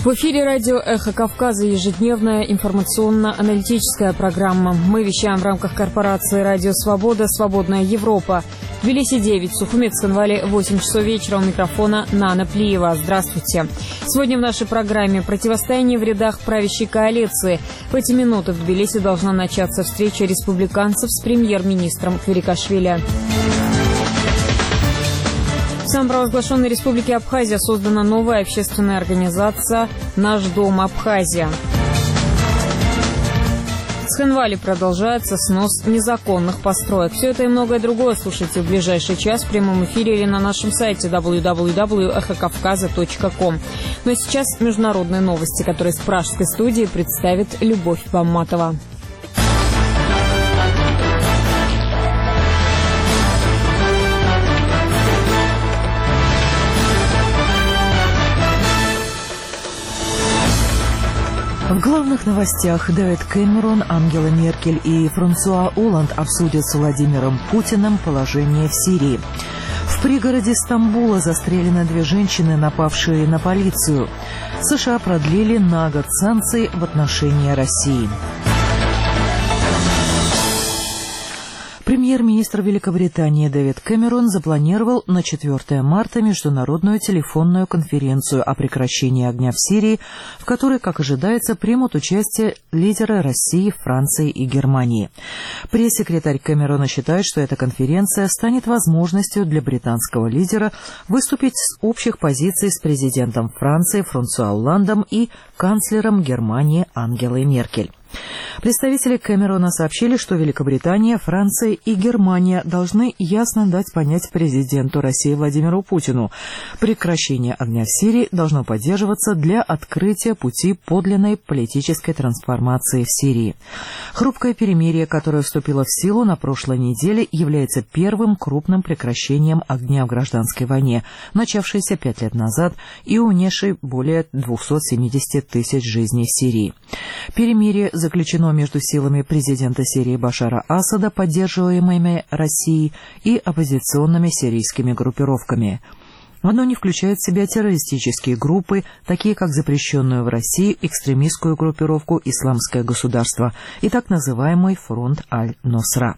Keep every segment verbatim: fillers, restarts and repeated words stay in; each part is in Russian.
В эфире радио «Эхо Кавказа» ежедневная информационно-аналитическая программа. Мы вещаем в рамках корпорации «Радио Свобода. Свободная Европа». В Тбилиси девять, в Сухуми, Цхинвале восемь часов вечера. У микрофона Нана Плиева. Здравствуйте. Сегодня в нашей программе противостояние в рядах правящей коалиции. В эти минуты в Тбилиси должна начаться встреча республиканцев с премьер-министром Квирикашвили. В самопровозглашенной республике Абхазия создана новая общественная организация «Наш дом Абхазия». В Цхинвале продолжается снос незаконных построек. Все это и многое другое слушайте в ближайший час в прямом эфире или на нашем сайте дабл ю дабл ю дабл ю точка эхо кавказа точка ком. Ну а сейчас международные новости, которые с пражской студии представит Любовь Бамматова. В главных новостях Дэвид Кэмерон, Ангела Меркель и Франсуа Олланд обсудят с Владимиром Путиным положение в Сирии. В пригороде Стамбула застрелены две женщины, напавшие на полицию. США продлили на год санкции в отношении России. Премьер-министр Великобритании Дэвид Кэмерон запланировал на четвёртое марта международную телефонную конференцию о прекращении огня в Сирии, в которой, как ожидается, примут участие лидеры России, Франции и Германии. Пресс-секретарь Кэмерона считает, что эта конференция станет возможностью для британского лидера выступить с общих позиций с президентом Франции Франсуа Олландом и канцлером Германии Ангелой Меркель. Представители Кэмерона сообщили, что Великобритания, Франция и Германия должны ясно дать понять президенту России Владимиру Путину: прекращение огня в Сирии должно поддерживаться для открытия пути подлинной политической трансформации в Сирии. Хрупкое перемирие, которое вступило в силу на прошлой неделе, является первым крупным прекращением огня в гражданской войне, начавшейся пять лет назад и унесшей более двухсот семидесяти тысяч жизней в Сирии. Перемирие заключено между силами президента Сирии Башара Асада, поддерживаемыми Россией, и оппозиционными сирийскими группировками. Оно не включает в себя террористические группы, такие как запрещенную в России экстремистскую группировку «Исламское государство» и так называемый фронт Аль-Нусра.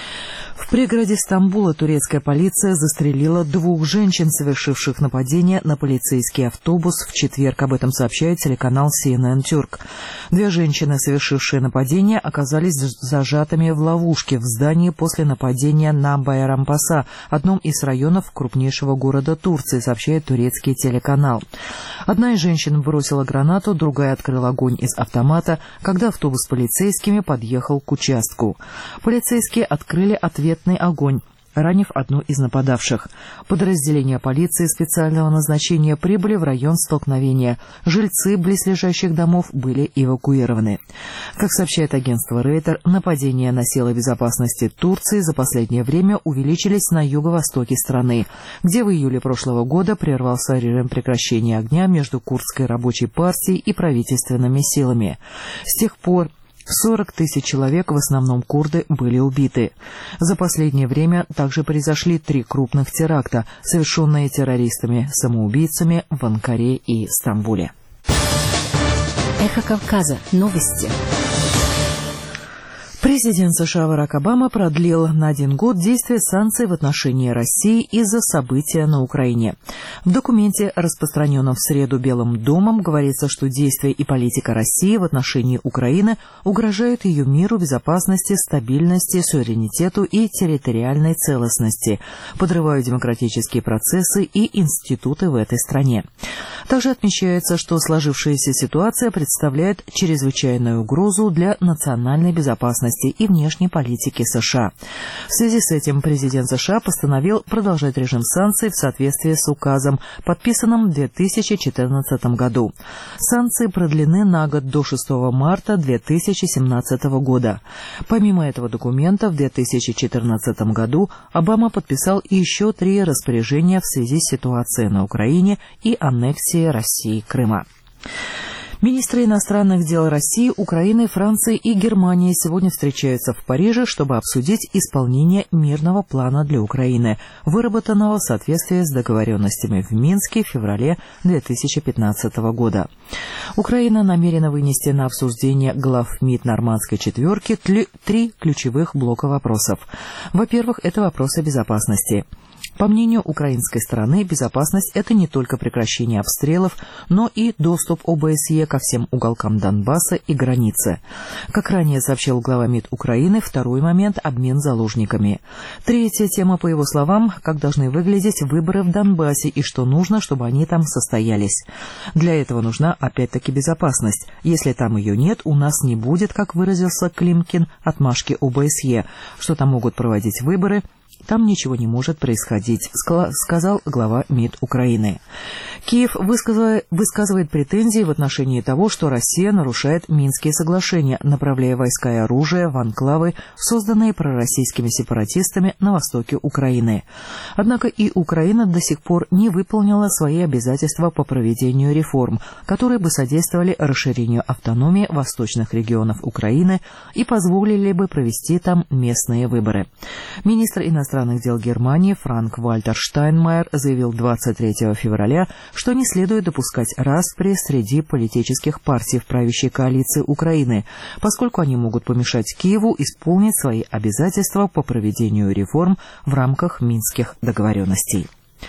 В пригороде Стамбула турецкая полиция застрелила двух женщин, совершивших нападение на полицейский автобус в четверг. Об этом сообщает телеканал си эн эн Тюрк. Две женщины, совершившие нападение, оказались зажатыми в ловушке в здании после нападения на Байрампаса, одном из районов крупнейшего города Турции, сообщает турецкий телеканал. Одна из женщин бросила гранату, другая открыла огонь из автомата, когда автобус с полицейскими подъехал к участку. Полицейские открыли ответный огонь, ранив одну из нападавших. Подразделения полиции специального назначения прибыли в район столкновения. Жильцы близлежащих домов были эвакуированы. Как сообщает агентство Рейтер, нападения на силы безопасности Турции за последнее время увеличились на юго-востоке страны, где в июле прошлого года прервался режим прекращения огня между Курдской рабочей партией и правительственными силами. С тех пор сорок тысяч человек, в основном курды, были убиты. За последнее время также произошли три крупных теракта, совершенные террористами-самоубийцами в Анкаре и Стамбуле. Эхо Кавказа. Новости. Президент США Барак Обама продлил на один год действие санкций в отношении России из-за события на Украине. В документе, распространенном в среду Белым домом, говорится, что действия и политика России в отношении Украины угрожают ее миру, безопасности, стабильности, суверенитету и территориальной целостности, подрывают демократические процессы и институты в этой стране. Также отмечается, что сложившаяся ситуация представляет чрезвычайную угрозу для национальной безопасности и внешней политики США. В связи с этим президент США постановил продолжать режим санкций в соответствии с указом, подписанным в две тысячи четырнадцатом году. Санкции продлены на год до шестого марта две тысячи семнадцатого года. Помимо этого документа, в две тысячи четырнадцатом году Обама подписал еще три распоряжения в связи с ситуацией на Украине и аннексией России Крыма. Министры иностранных дел России, Украины, Франции и Германии сегодня встречаются в Париже, чтобы обсудить исполнение мирного плана для Украины, выработанного в соответствии с договоренностями в Минске в феврале две тысячи пятнадцатого года. Украина намерена вынести на обсуждение глав МИД Нормандской четверки три ключевых блока вопросов. Во-первых, это вопросы безопасности. По мнению украинской стороны, безопасность – это не только прекращение обстрелов, но и доступ ОБСЕ ко всем уголкам Донбасса и границы. Как ранее сообщил глава МИД Украины, второй момент – обмен заложниками. Третья тема, по его словам, как должны выглядеть выборы в Донбассе и что нужно, чтобы они там состоялись. Для этого нужна опять-таки безопасность. Если там ее нет, у нас не будет, как выразился Климкин, отмашки ОБСЕ, что там могут проводить выборы. Там ничего не может происходить, сказал глава МИД Украины. Киев высказывает, высказывает претензии в отношении того, что Россия нарушает Минские соглашения, направляя войска и оружие в анклавы, созданные пророссийскими сепаратистами на востоке Украины. Однако и Украина до сих пор не выполнила свои обязательства по проведению реформ, которые бы содействовали расширению автономии восточных регионов Украины и позволили бы провести там местные выборы. Министр иностранных дел Германии Франк-Вальтер Штайнмайер заявил двадцать третьего февраля, что не следует допускать распри среди политических партий в правящей коалиции Украины, поскольку они могут помешать Киеву исполнить свои обязательства по проведению реформ в рамках Минских договоренностей.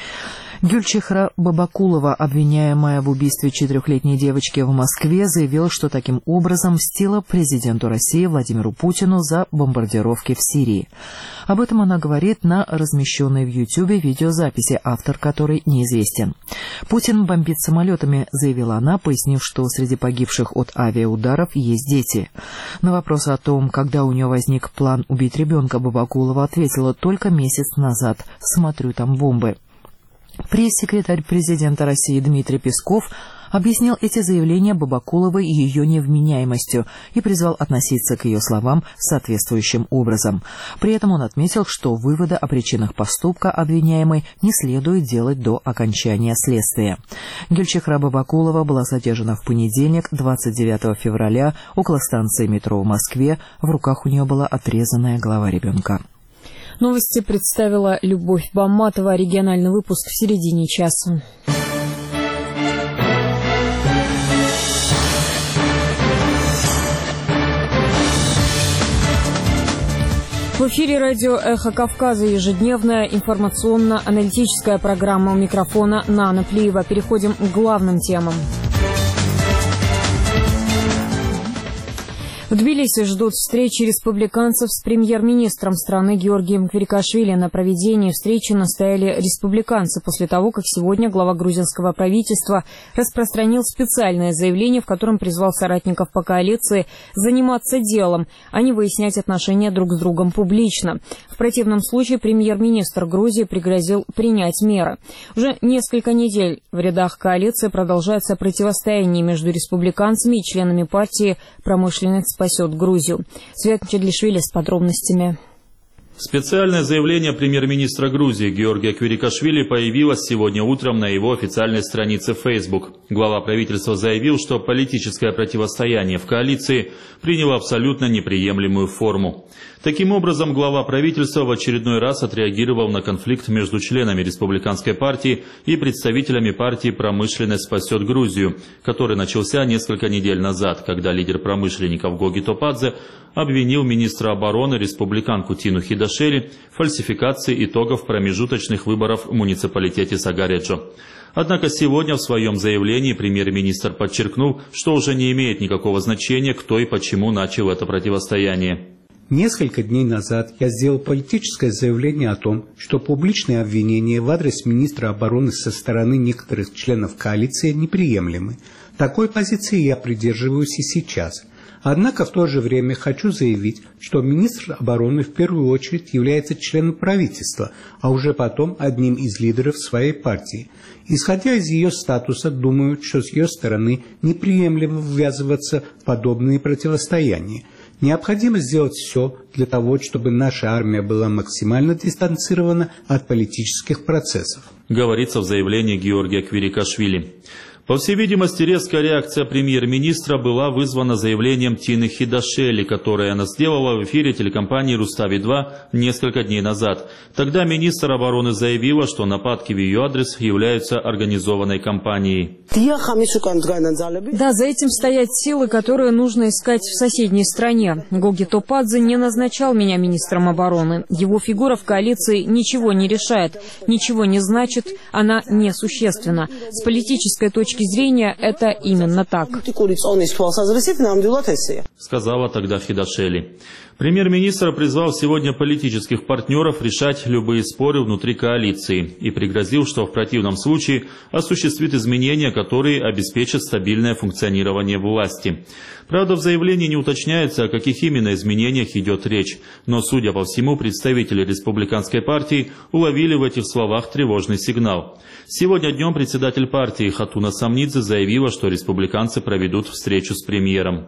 Гюльчихра Бабакулова, обвиняемая в убийстве четырехлетней девочки в Москве, заявила, что таким образом мстила президенту России Владимиру Путину за бомбардировки в Сирии. Об этом она говорит на размещенной в Ютьюбе видеозаписи, автор которой неизвестен. «Путин бомбит самолетами», — заявила она, пояснив, что среди погибших от авиаударов есть дети. На вопрос о том, когда у нее возник план убить ребенка, Бабакулова ответила: «Только месяц назад. Смотрю, там бомбы». Пресс-секретарь президента России Дмитрий Песков объяснил эти заявления Бабакуловой ее невменяемостью и призвал относиться к ее словам соответствующим образом. При этом он отметил, что вывода о причинах поступка обвиняемой не следует делать до окончания следствия. Гюльчихра Бабакулова была задержана в понедельник, двадцать девятого февраля, около станции метро в Москве. В руках у нее была отрезанная голова ребенка. Новости представила Любовь Баматова. Региональный выпуск в середине часа. В эфире радио «Эхо Кавказа», ежедневная информационно-аналитическая программа. У микрофона Нана Плиева. Переходим к главным темам. В Тбилиси ждут встречи республиканцев с премьер-министром страны Георгием Квирикашвили. На проведении встречи настояли республиканцы после того, как сегодня глава грузинского правительства распространил специальное заявление, в котором призвал соратников по коалиции заниматься делом, а не выяснять отношения друг с другом публично. В противном случае премьер-министр Грузии пригрозил принять меры. Уже несколько недель в рядах коалиции продолжается противостояние между республиканцами и членами партии «Промышленность спасет Грузию». Свят Чедлишвили с подробностями. Специальное заявление премьер-министра Грузии Георгия Квирикашвили появилось сегодня утром на его официальной странице в Facebook. Глава правительства заявил, что политическое противостояние в коалиции приняло абсолютно неприемлемую форму. Таким образом, глава правительства в очередной раз отреагировал на конфликт между членами республиканской партии и представителями партии «Промышленность спасет Грузию», который начался несколько недель назад, когда лидер промышленников Гоги Топадзе обвинил министра обороны республиканку Тину Хидашели в фальсификации итогов промежуточных выборов в муниципалитете Сагареджо. Однако сегодня в своем заявлении премьер-министр подчеркнул, что уже не имеет никакого значения, кто и почему начал это противостояние. Несколько дней назад я сделал политическое заявление о том, что публичные обвинения в адрес министра обороны со стороны некоторых членов коалиции неприемлемы. Такой позиции я придерживаюсь и сейчас. Однако в то же время хочу заявить, что министр обороны в первую очередь является членом правительства, а уже потом одним из лидеров своей партии. Исходя из ее статуса, думаю, что с ее стороны неприемлемо ввязываться в подобные противостояния. Необходимо сделать все для того, чтобы наша армия была максимально дистанцирована от политических процессов. Говорится в заявлении Георгия Квирикашвили. По всей видимости, резкая реакция премьер-министра была вызвана заявлением Тины Хидашели, которое она сделала в эфире телекомпании «Рустави два» несколько дней назад. Тогда министр обороны заявила, что нападки в ее адрес являются организованной кампанией. Да, за этим стоят силы, которые нужно искать в соседней стране. Гоги Топадзе не назначал меня министром обороны. Его фигура в коалиции ничего не решает, ничего не значит, она несущественна. С политической точки зрения это именно так, сказала тогда Хидашели. Премьер-министр призвал сегодня политических партнеров решать любые споры внутри коалиции и пригрозил, что в противном случае осуществит изменения, которые обеспечат стабильное функционирование власти. Правда, в заявлении не уточняется, о каких именно изменениях идет речь, но, судя по всему, представители республиканской партии уловили в этих словах тревожный сигнал. Сегодня днем председатель партии Хатуна Самнидзе заявила, что республиканцы проведут встречу с премьером.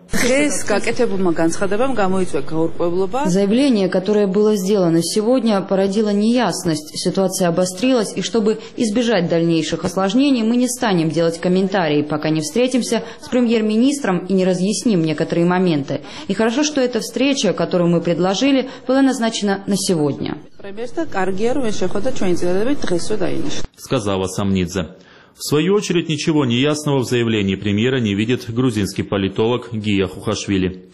Заявление, которое было сделано сегодня, породило неясность. Ситуация обострилась, и чтобы избежать дальнейших осложнений, мы не станем делать комментарии, пока не встретимся с премьер-министром и не разъясним некоторые моменты. И хорошо, что эта встреча, которую мы предложили, была назначена на сегодня, сказала Самнидзе. В свою очередь, ничего неясного в заявлении премьера не видит грузинский политолог Гия Хухашвили.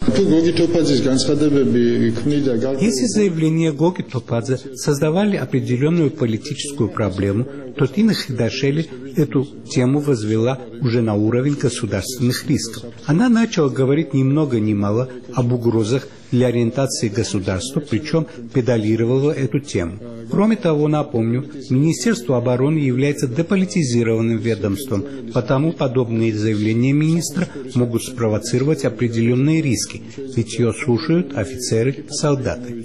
Если заявления Гоги Топадзе создавали определенную политическую проблему, то Тина Хидашели эту тему возвела уже на уровень государственных рисков. Она начала говорить ни много ни мало об угрозах для ориентации государства, причем педалировала эту тему. Кроме того, напомню, Министерство обороны является деполитизированным ведомством, потому подобные заявления министра могут спровоцировать определенные риски, ведь ее слушают офицеры, солдаты.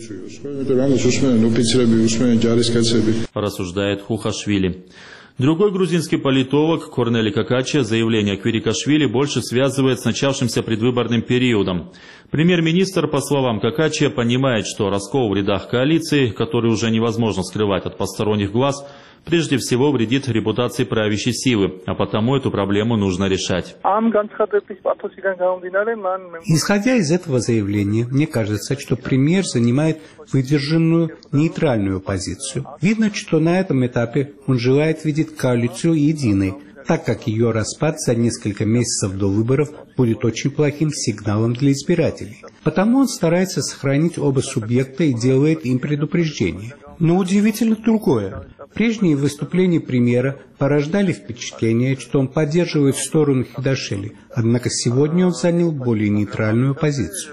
Рассуждает Хухашвили. Другой грузинский политолог Корнели Какачия заявление Квирикашвили больше связывает с начавшимся предвыборным периодом. Премьер-министр, по словам Какачия, понимает, что раскол в рядах коалиции, который уже невозможно скрывать от посторонних глаз, прежде всего вредит репутации правящей силы, а потому эту проблему нужно решать. Исходя из этого заявления, мне кажется, что премьер занимает выдержанную нейтральную позицию. Видно, что на этом этапе он желает видеть коалицию единой, так как ее распад за несколько месяцев до выборов будет очень плохим сигналом для избирателей. Потому он старается сохранить оба субъекта и делает им предупреждение. Но удивительно другое. Прежние выступления премьера порождали впечатление, что он поддерживает сторону Хидашели, однако сегодня он занял более нейтральную позицию.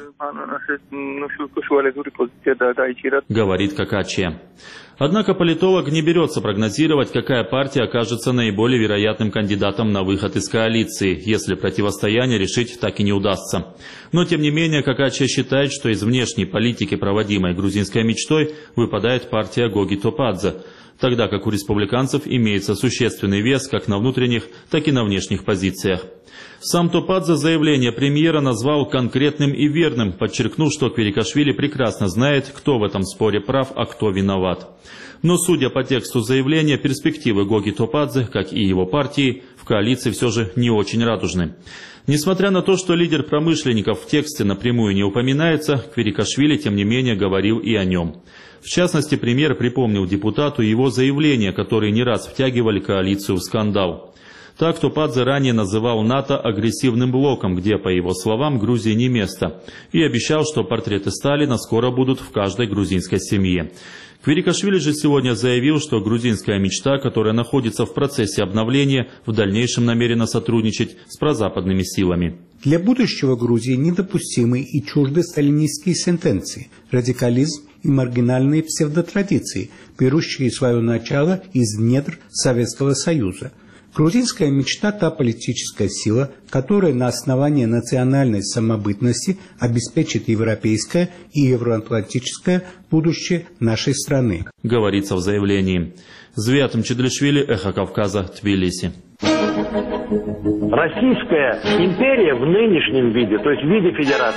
Говорит Какачия. Однако политолог не берется прогнозировать, какая партия окажется наиболее вероятным кандидатом на выход из коалиции, если противостояние решить так и не удастся. Но, тем не менее, Какачия считает, что из внешней политики, проводимой грузинской мечтой, выпадает партия Гоги Топадзе, тогда как у республиканцев имеется существенный вес как на внутренних, так и на внешних позициях. Сам Топадзе заявление премьера назвал конкретным и верным, подчеркнув, что Квирикашвили прекрасно знает, кто в этом споре прав, а кто виноват. Но, судя по тексту заявления, перспективы Гоги Топадзе, как и его партии, в коалиции все же не очень радужны. Несмотря на то, что лидер промышленников в тексте напрямую не упоминается, Квирикашвили, тем не менее, говорил и о нем. В частности, премьер припомнил депутату его заявления, которые не раз втягивали коалицию в скандал. Так Топадзе ранее называл НАТО агрессивным блоком, где, по его словам, Грузии не место, и обещал, что портреты Сталина скоро будут в каждой грузинской семье. Квирикашвили же сегодня заявил, что грузинская мечта, которая находится в процессе обновления, в дальнейшем намерена сотрудничать с прозападными силами. Для будущего Грузии недопустимы и чужды сталинистские сентенции, радикализм и маргинальные псевдотрадиции, берущие свое начало из недр Советского Союза. Грузинская мечта – та политическая сила, которая на основании национальной самобытности обеспечит европейское и евроатлантическое будущее нашей страны. Говорится в заявлении. Звиат Мчедлишвили, Эхо Кавказа, Тбилиси. Российская империя в нынешнем виде, то есть в виде федерации,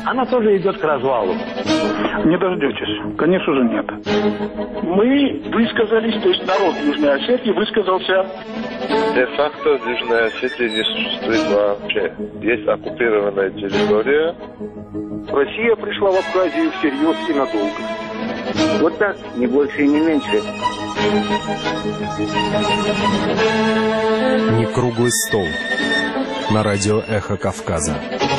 она тоже идет к развалу. Не дождетесь. Конечно же, нет. Мы высказались, то есть народ Южной Осетии высказался. Де-факто в Южной Осетии не существует вообще. Есть оккупированная территория. Россия пришла в Абхазию всерьез и надолго. Вот так, не больше и не меньше. Не круглый стол. На радио «Эхо Кавказа».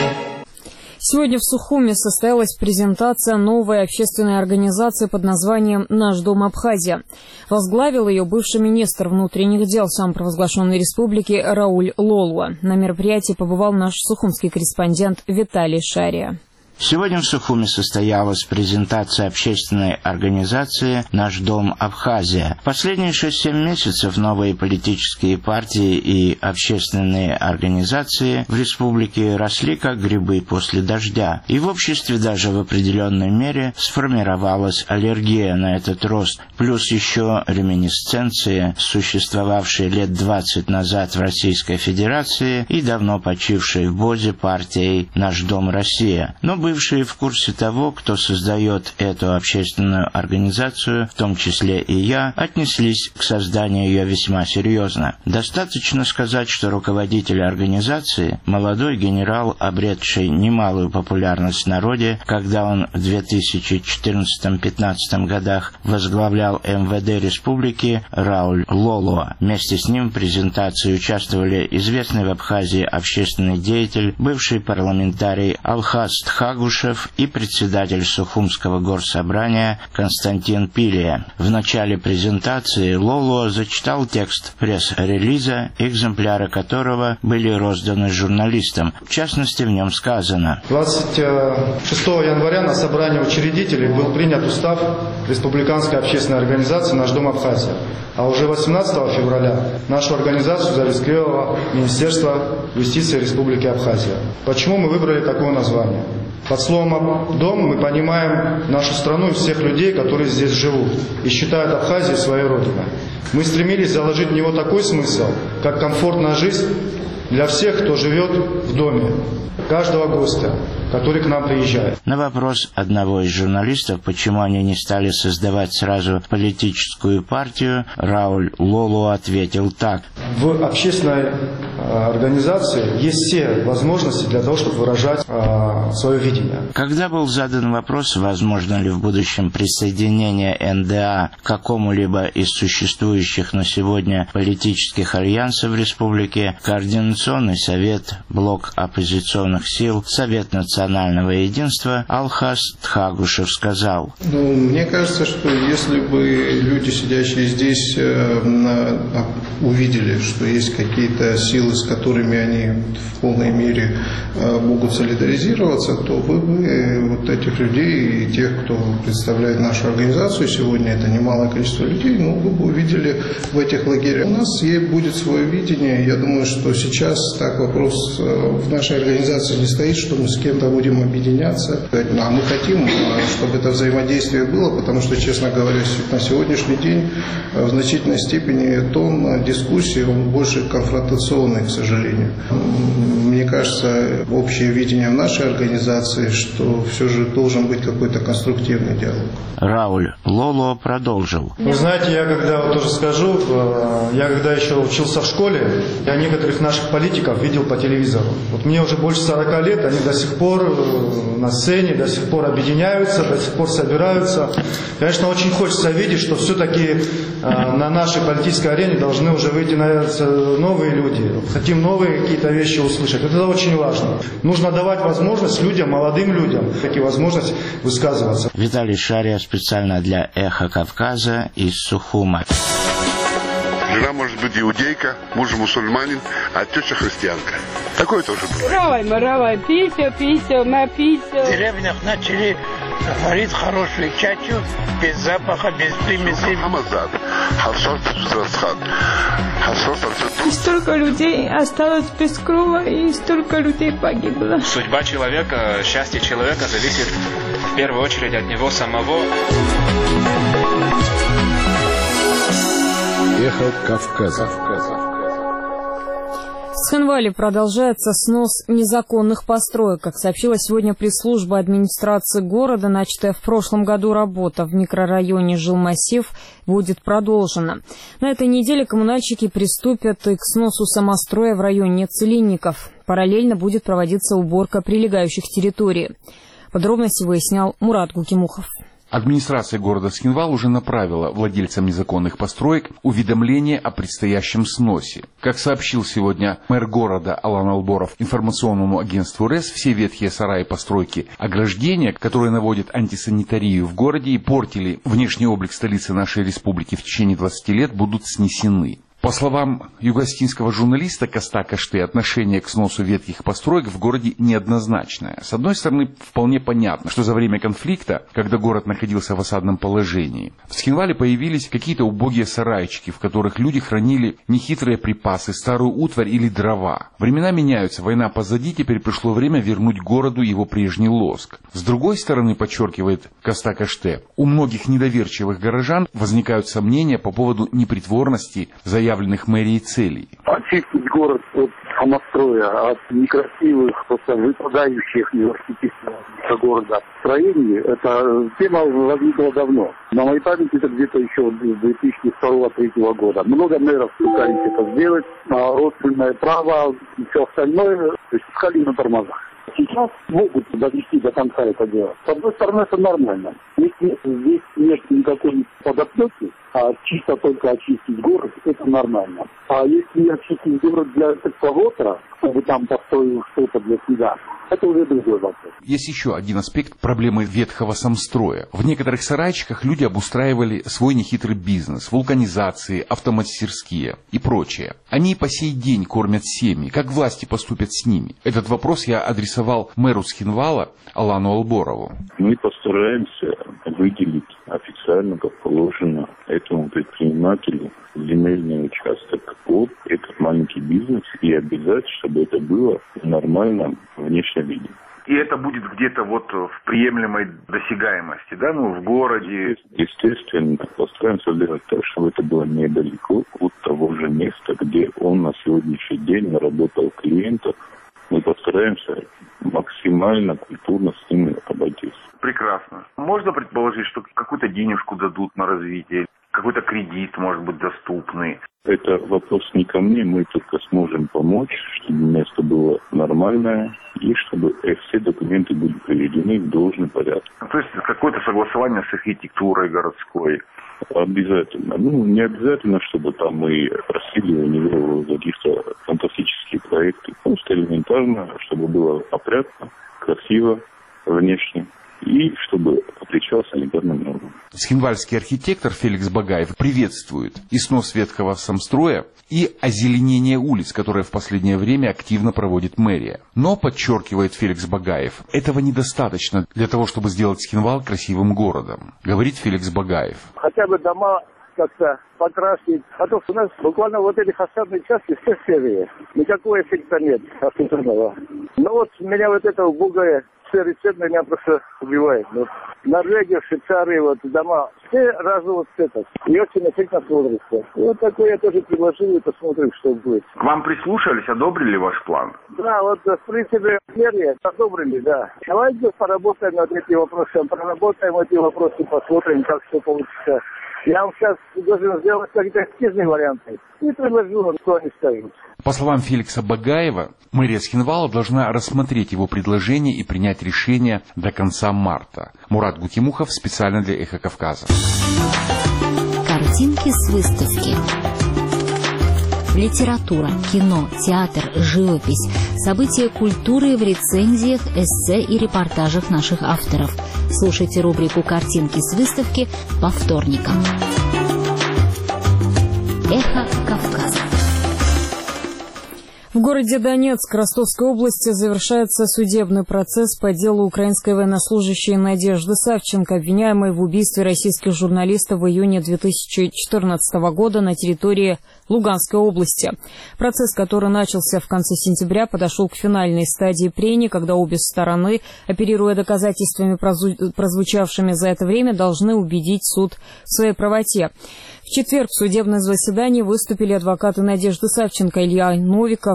Сегодня в Сухуме состоялась презентация новой общественной организации под названием «Наш дом Абхазия». Возглавил ее бывший министр внутренних дел самопровозглашенной республики Рауль Лолуа. На мероприятии побывал наш сухумский корреспондент Виталий Шария. Сегодня в Сухуме состоялась презентация общественной организации «Наш дом Абхазия». Последние шесть-семь месяцев новые политические партии и общественные организации в республике росли как грибы после дождя. И в обществе даже в определенной мере сформировалась аллергия на этот рост. Плюс еще реминисценции, существовавшие лет двадцать назад в Российской Федерации и давно почившие в БОЗе партией «Наш дом Россия». Но бывшие в курсе того, кто создает эту общественную организацию, в том числе и я, отнеслись к созданию ее весьма серьезно. Достаточно сказать, что руководитель организации, молодой генерал, обретший немалую популярность в народе, когда он в две тысячи четырнадцатом-пятнадцатом годах возглавлял эм вэ дэ республики, Рауль Лолуа. Вместе с ним в презентации участвовали известный в Абхазии общественный деятель, бывший парламентарий Алхаз Тхагушев и председатель Сухумского горсобрания Константин Пилия. В начале презентации Лолуа зачитал текст пресс-релиза, экземпляры которого были розданы журналистам. В частности, в нем сказано: двадцать шестого января на собрании учредителей был принят устав Республиканской общественной организации «Наш дом Абхазия», а уже восемнадцатого февраля нашу организацию зарегистрировало Министерство юстиции Республики Абхазия. Почему мы выбрали такое название? Под словом «дом» мы понимаем нашу страну и всех людей, которые здесь живут и считают Абхазию своей родиной. Мы стремились заложить в него такой смысл, как комфортная жизнь для всех, кто живет в доме, каждого гостя, который к нам приезжает. На вопрос одного из журналистов, почему они не стали создавать сразу политическую партию, Рауль Лолуа ответил так: в общественной организации есть все возможности для того, чтобы выражать э, свое видение. Когда был задан вопрос, возможно ли в будущем присоединение эн дэ а к какому-либо из существующих на сегодня политических альянсов в республике, Координационный совет, Блок оппозиционных сил, Совет национального единства, Алхаз Тхагушев сказал: Ну, мне кажется, что если бы люди, сидящие здесь, увидели, что есть какие-то силы, с которыми они в полной мере могут солидаризироваться, то вы бы вот этих людей и тех, кто представляет нашу организацию сегодня, это немалое количество людей, ну, вы бы увидели в этих лагерях. У нас ей будет свое видение. Я думаю, что сейчас так вопрос в нашей организации не стоит, что мы с кем-то будем объединяться. А мы хотим, чтобы это взаимодействие было, потому что, честно говоря, на сегодняшний день в значительной степени тон дискуссии, он больше конфронтационный, к сожалению. Мне кажется, общее видение в нашей организации, что все же должен быть какой-то конструктивный диалог. Рауль Лолуа продолжил: Вы знаете, я когда, вот тоже скажу, я когда еще учился в школе, я некоторых наших политиков видел по телевизору. Вот мне уже больше сорока лет, они до сих пор на сцене, до сих пор объединяются, до сих пор собираются. Конечно, очень хочется видеть, что все-таки на нашей политической арене должны уже выйти, наверное, новые люди. Хотим новые какие-то вещи услышать. Это очень важно. Нужно давать возможность людям, молодым людям, такие возможности высказываться. Виталий Шария специально для «Эхо Кавказа» из Сухума. Жена может быть иудейка, муж мусульманин, а теща христианка. Такое тоже было. Равай, маравай, писю, писю, на писю. В деревнях начали варить хорошую чачу, без запаха, без примесей. И столько людей осталось без крова, и столько людей погибло. Судьба человека, счастье человека зависит в первую очередь от него самого. Эхо Кавказа. Цхинвале продолжается снос незаконных построек. Как сообщила сегодня пресс-служба администрации города, начатая в прошлом году работа в микрорайоне жилмассив будет продолжена. На этой неделе коммунальщики приступят и к сносу самостроя в районе Целинников. Параллельно будет проводиться уборка прилегающих территорий. Подробности выяснял Мурат Гукимухов. Администрация города Цхинвал уже направила владельцам незаконных построек уведомление о предстоящем сносе. Как сообщил сегодня мэр города Алан Алборов информационному агентству РЭС, все ветхие сараи, постройки, ограждения, которые наводят антисанитарию в городе и портили внешний облик столицы нашей республики в течение двадцати лет, будут снесены. По словам югостинского журналиста Коста Кашты, отношение к сносу ветхих построек в городе неоднозначное. С одной стороны, вполне понятно, что за время конфликта, когда город находился в осадном положении, в Цхинвале появились какие-то убогие сарайчики, в которых люди хранили нехитрые припасы, старую утварь или дрова. Времена меняются, война позади, теперь пришло время вернуть городу его прежний лоск. С другой стороны, подчеркивает Коста Каште, у многих недоверчивых горожан возникают сомнения по поводу непритворности заявленных мэрией целей. Очистить город от самостроя, от некрасивых, просто выпадающих из архитектуры города строений, это тема возникла давно. На моей памяти это где-то еще с две тысячи второго-третьего года. Много мэров пытались это сделать, а родственное право и все остальное, то есть пускали на тормозах. Сейчас могут довести до конца это дело. С одной стороны, это нормально. Если здесь нет никакой подоплеки, а чисто только очистить город, это нормально. А если очистить город для эксплуатора, чтобы там построил что-то для себя, это уже другой вопрос. Есть еще один аспект проблемы ветхого самстроя. В некоторых сарайчиках люди обустраивали свой нехитрый бизнес, вулканизации, автомастерские и прочее. Они и по сей день кормят семьи. Как власти поступят с ними? Этот вопрос я адресовал мэру Цхинвала Алану Алборову. Мы постараемся выделить официально, как положено, этому предпринимателю земельный участок под этот маленький бизнес и обязать, чтобы это было в нормальном внешнем виде. И это будет где-то вот в приемлемой досягаемости, да, ну, в городе. Естественно, постараемся сделать так, чтобы это было недалеко от того же места, где он на сегодняшний день наработал клиентов. Мы постараемся максимально культурно с ними обойтись. Прекрасно. Можно предположить, что какую-то денежку дадут на развитие, какой-то кредит может быть доступный? Это вопрос не ко мне, мы только сможем помочь, чтобы место было нормальное и чтобы все документы были приведены в должный порядок. То есть какое-то согласование с архитектурой городской? Обязательно. Ну, не обязательно, чтобы там мы просили у него каких-то фантастических проектов. Просто элементарно, чтобы было опрятно, красиво, внешне. И чтобы отвечал санитарным нормам. Цхинвальский архитектор Феликс Багаев приветствует и снос ветхого самстроя, и озеленение улиц, которое в последнее время активно проводит мэрия. Но, подчеркивает Феликс Багаев, этого недостаточно для того, чтобы сделать Цхинвал красивым городом, говорит Феликс Багаев. Хотя бы дома как-то покрасить. А то у нас буквально вот эти фасадные части все серые. Никакого эффекта нет особенного. Но вот меня вот это убогое серый цвет меня просто убивает. Вот. Норвегия, Швейцария, вот дома, все разу вот это. И очень эффектно смотрится. И вот такое я тоже предложил и посмотрим, что будет. К вам прислушались, одобрили ваш план? Да, вот в принципе меры одобрили, да. Давайте поработаем над этими вопросами, проработаем эти вопросы, посмотрим, как все получится. Я вам сейчас должен сделать какие-то эскизные варианты и предложу, что они ставят. По словам Феликса Багаева, мэрия Цхинвала должна рассмотреть его предложение и принять решение до конца марта. Мурат Гукимухов специально для Эхо Кавказа. Картинки с выставки. Литература, кино, театр, живопись, события культуры в рецензиях, эссе и репортажах наших авторов. Слушайте рубрику «Картинки с выставки» по вторникам. Эхо Кавказа. В городе Донецк Ростовской области завершается судебный процесс по делу украинской военнослужащей Надежды Савченко, обвиняемой в убийстве российских журналистов в июне две тысячи четырнадцатого года на территории Луганской области. Процесс, который начался в конце сентября, подошел к финальной стадии прений, когда обе стороны, оперируя доказательствами, прозвучавшими за это время, должны убедить суд в своей правоте. В четверг в судебном заседании выступили адвокаты Надежды Савченко Илья Новиков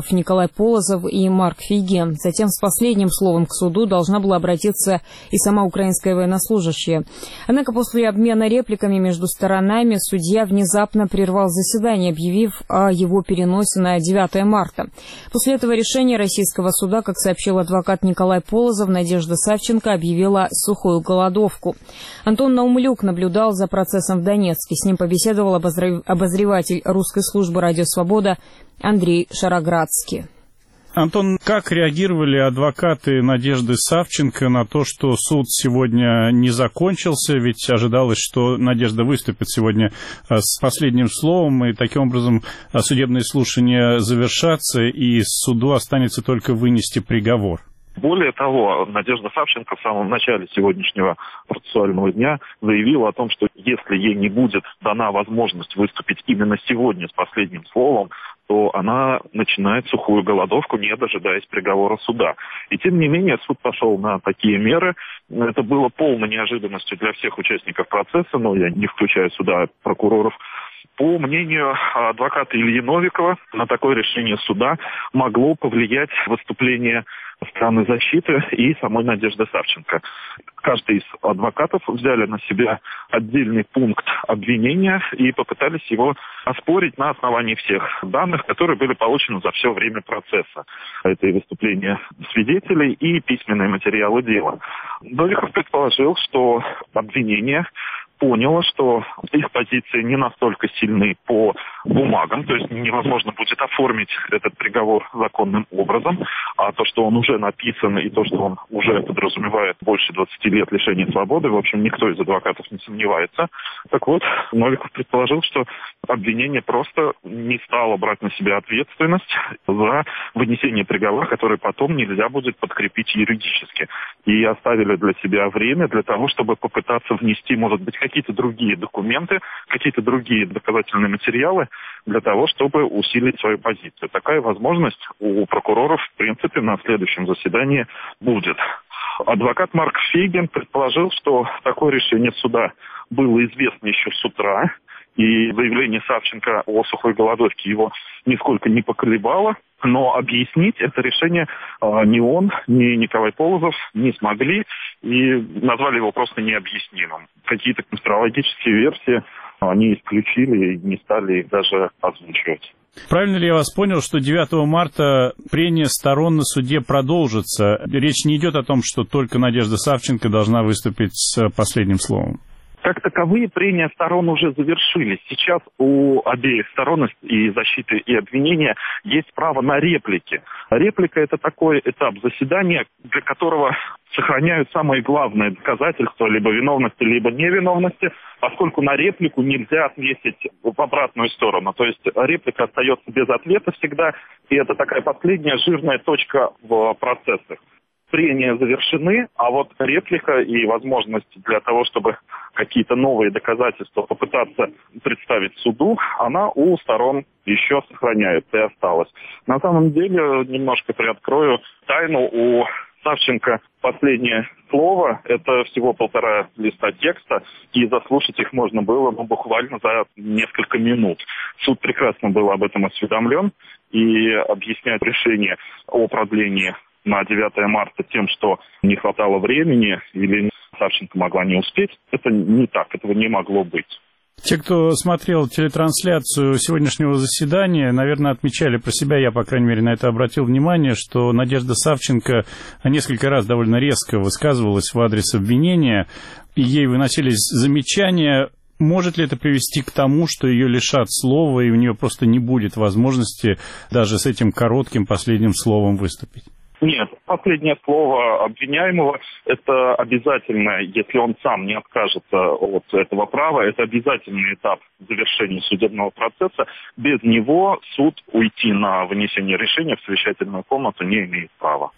адвокатов Николай Полозов и Марк Фейген. Затем с последним словом к суду должна была обратиться и сама украинская военнослужащая. Однако после обмена репликами между сторонами судья внезапно прервал заседание, объявив о его переносе на девятое марта. После этого решения российского суда, как сообщил адвокат Николай Полозов, Надежда Савченко объявила сухую голодовку. Антон Наумлюк наблюдал за процессом в Донецке. С ним побеседовал обозреватель русской службы «Радио Свобода» Андрей Шароградский. Антон, как реагировали адвокаты Надежды Савченко на то, что суд сегодня не закончился? Ведь ожидалось, что Надежда выступит сегодня с последним словом, и таким образом судебные слушания завершатся, и суду останется только вынести приговор. Более того, Надежда Савченко в самом начале сегодняшнего процессуального дня заявила о том, что если ей не будет дана возможность выступить именно сегодня с последним словом, то она начинает сухую голодовку, не дожидаясь приговора суда. И тем не менее суд пошел на такие меры. Это было полной неожиданностью для всех участников процесса, но я не включаю сюда прокуроров. По мнению адвоката Ильи Новикова, на такое решение суда могло повлиять выступление стороны защиты и самой Надежды Савченко. Каждый из адвокатов взяли на себя отдельный пункт обвинения и попытались его оспорить на основании всех данных, которые были получены за все время процесса. Это и выступления свидетелей, и письменные материалы дела. Новиков предположил, что обвинение поняло, что их позиции не настолько сильны по бумагам, то есть невозможно будет оформить этот приговор законным образом, а то, что он уже написан и то, что он уже подразумевает больше двадцати лет лишения свободы, в общем, никто из адвокатов не сомневается. Так вот, Новиков предположил, что обвинение просто не стало брать на себя ответственность за вынесение приговора, который потом нельзя будет подкрепить юридически. И оставили для себя время для того, чтобы попытаться внести, может быть, какие-то другие документы, какие-то другие доказательные материалы для того, чтобы усилить свою позицию. Такая возможность у прокуроров, в принципе, на следующем заседании будет. Адвокат Марк Фейген предположил, что такое решение суда было известно еще с утра, и заявление Савченко о сухой голодовке его нисколько не поколебало, но объяснить это решение э, ни он, ни Николай Полозов не смогли и назвали его просто необъяснимым. Какие-то конспирологические версии они исключили и не стали их даже озвучивать. Правильно ли я вас понял, что девятого марта прения сторон на суде продолжится? Речь не идет о том, что только Надежда Савченко должна выступить с последним словом. Как таковые прения сторон уже завершились. Сейчас у обеих сторон, и защиты, и обвинения, есть право на реплики. Реплика – это такой этап заседания, для которого сохраняют самые главные доказательства либо виновности, либо невиновности, поскольку на реплику нельзя ответить в обратную сторону. То есть реплика остается без ответа всегда, и это такая последняя жирная точка в процессах. Прения завершены, а вот реплика и возможность для того, чтобы какие-то новые доказательства попытаться представить суду, она у сторон еще сохраняется и осталась. На самом деле, немножко приоткрою тайну, у Савченко последнее слово, это всего полтора листа текста, и заслушать их можно было ну, буквально за несколько минут. Суд прекрасно был об этом осведомлен, и объяснять решение о продлении на девятое марта тем, что не хватало времени или Савченко могла не успеть, это не так, этого не могло быть. Те, кто смотрел телетрансляцию сегодняшнего заседания, наверное, отмечали про себя, я, по крайней мере, на это обратил внимание, что Надежда Савченко несколько раз довольно резко высказывалась в адрес обвинения, и ей выносились замечания. Может ли это привести к тому, что ее лишат слова, и у нее просто не будет возможности даже с этим коротким последним словом выступить? Нет, последнее слово обвиняемого – это обязательно, если он сам не откажется от этого права, это обязательный этап завершения судебного процесса. Без него суд уйти на вынесение решения в совещательную комнату не имеет права.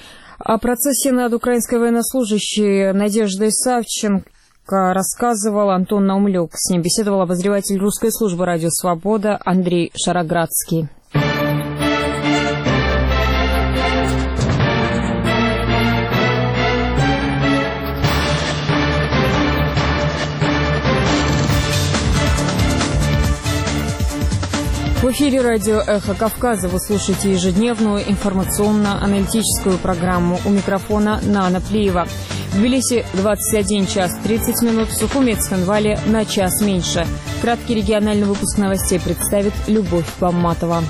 О процессе над украинской военнослужащей Надеждой Савченко рассказывал Антон Наумлюк. С ним беседовал обозреватель русской службы «Радио Свобода» Андрей Шароградский. В эфире радио «Эхо Кавказа». Вы слушаете ежедневную информационно-аналитическую программу. У микрофона Нана Плиева. В Тбилиси двадцать один час тридцать минут, в Сухуме и Цхинвале на час меньше. Краткий региональный выпуск новостей представит Любовь Бамматова.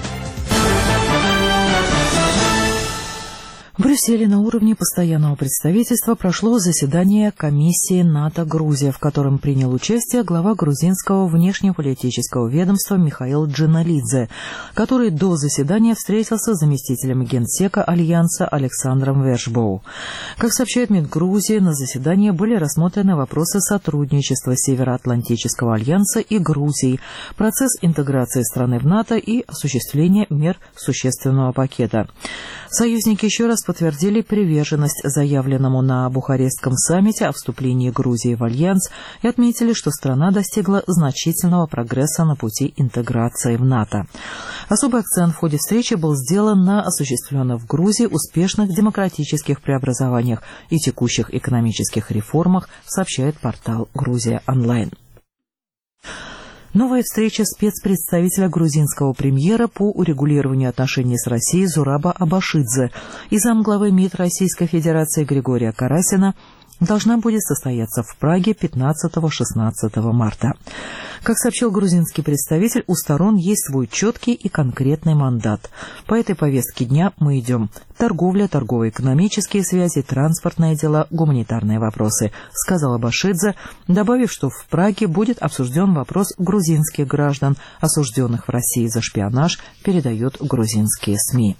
В Брюсселе на уровне постоянного представительства прошло заседание комиссии НАТО-Грузия, в котором принял участие глава грузинского внешнеполитического ведомства Михаил Джиналидзе, который до заседания встретился с заместителем генсека Альянса Александром Вершбоу. Как сообщает МИД Грузии, на заседании были рассмотрены вопросы сотрудничества Североатлантического альянса и Грузии, процесс интеграции страны в НАТО и осуществление мер существенного пакета. Союзники еще раз подтвердили приверженность заявленному на Бухарестском саммите о вступлении Грузии в Альянс и отметили, что страна достигла значительного прогресса на пути интеграции в НАТО. Особый акцент в ходе встречи был сделан на осуществленных в Грузии успешных демократических преобразованиях и текущих экономических реформах, сообщает портал «Грузия онлайн». Новая встреча спецпредставителя грузинского премьера по урегулированию отношений с Россией Зураба Абашидзе и замглавы МИД Российской Федерации Григория Карасина должна будет состояться в Праге пятнадцатого-шестнадцатого марта. Как сообщил грузинский представитель, у сторон есть свой четкий и конкретный мандат. По этой повестке дня мы идем. Торговля, торгово-экономические связи, транспортные дела, гуманитарные вопросы, сказал Абашидзе, добавив, что в Праге будет обсужден вопрос грузинских граждан, осужденных в России за шпионаж, передают грузинские СМИ.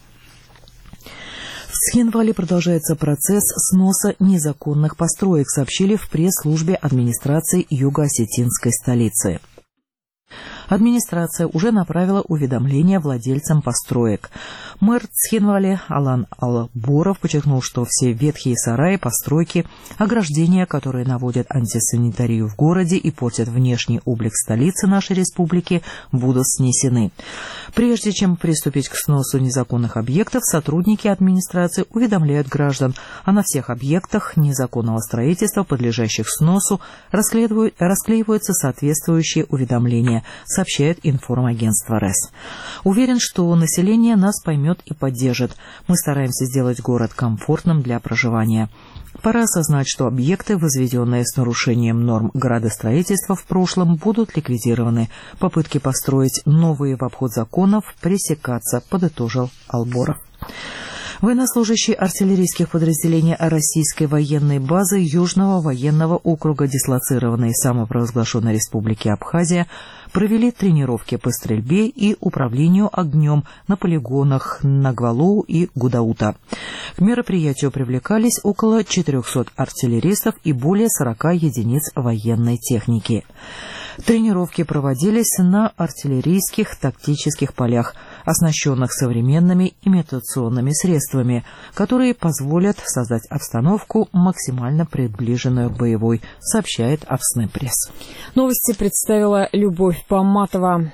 В Цхинвале продолжается процесс сноса незаконных построек, сообщили в пресс-службе администрации юго-осетинской столицы. Администрация уже направила уведомление владельцам построек. Мэр Цхинвале Алан Алборов подчеркнул, что все ветхие сараи, постройки, ограждения, которые наводят антисанитарию в городе и портят внешний облик столицы нашей республики, будут снесены. Прежде чем приступить к сносу незаконных объектов, сотрудники администрации уведомляют граждан, а на всех объектах незаконного строительства, подлежащих сносу, расклеиваются соответствующие уведомления, сообщает информагентство РЭС. Уверен, что население нас поймет и поддержит. Мы стараемся сделать город комфортным для проживания. Пора осознать, что объекты, возведенные с нарушением норм градостроительства в прошлом, будут ликвидированы. Попытки построить новые в обход законов пресекаться, подытожил Алборов. Военнослужащие артиллерийских подразделений российской военной базы Южного военного округа, дислоцированной в самопровозглашенной республике Абхазия, провели тренировки по стрельбе и управлению огнем на полигонах Нагвалоу и Гудаута. К мероприятию привлекались около четырехсот артиллеристов и более сорока единиц военной техники. Тренировки проводились на артиллерийских тактических полях, оснащенных современными имитационными средствами, которые позволят создать обстановку, максимально приближенную к боевой, сообщает Авснепресс. Новости представила Любовь Бамматова.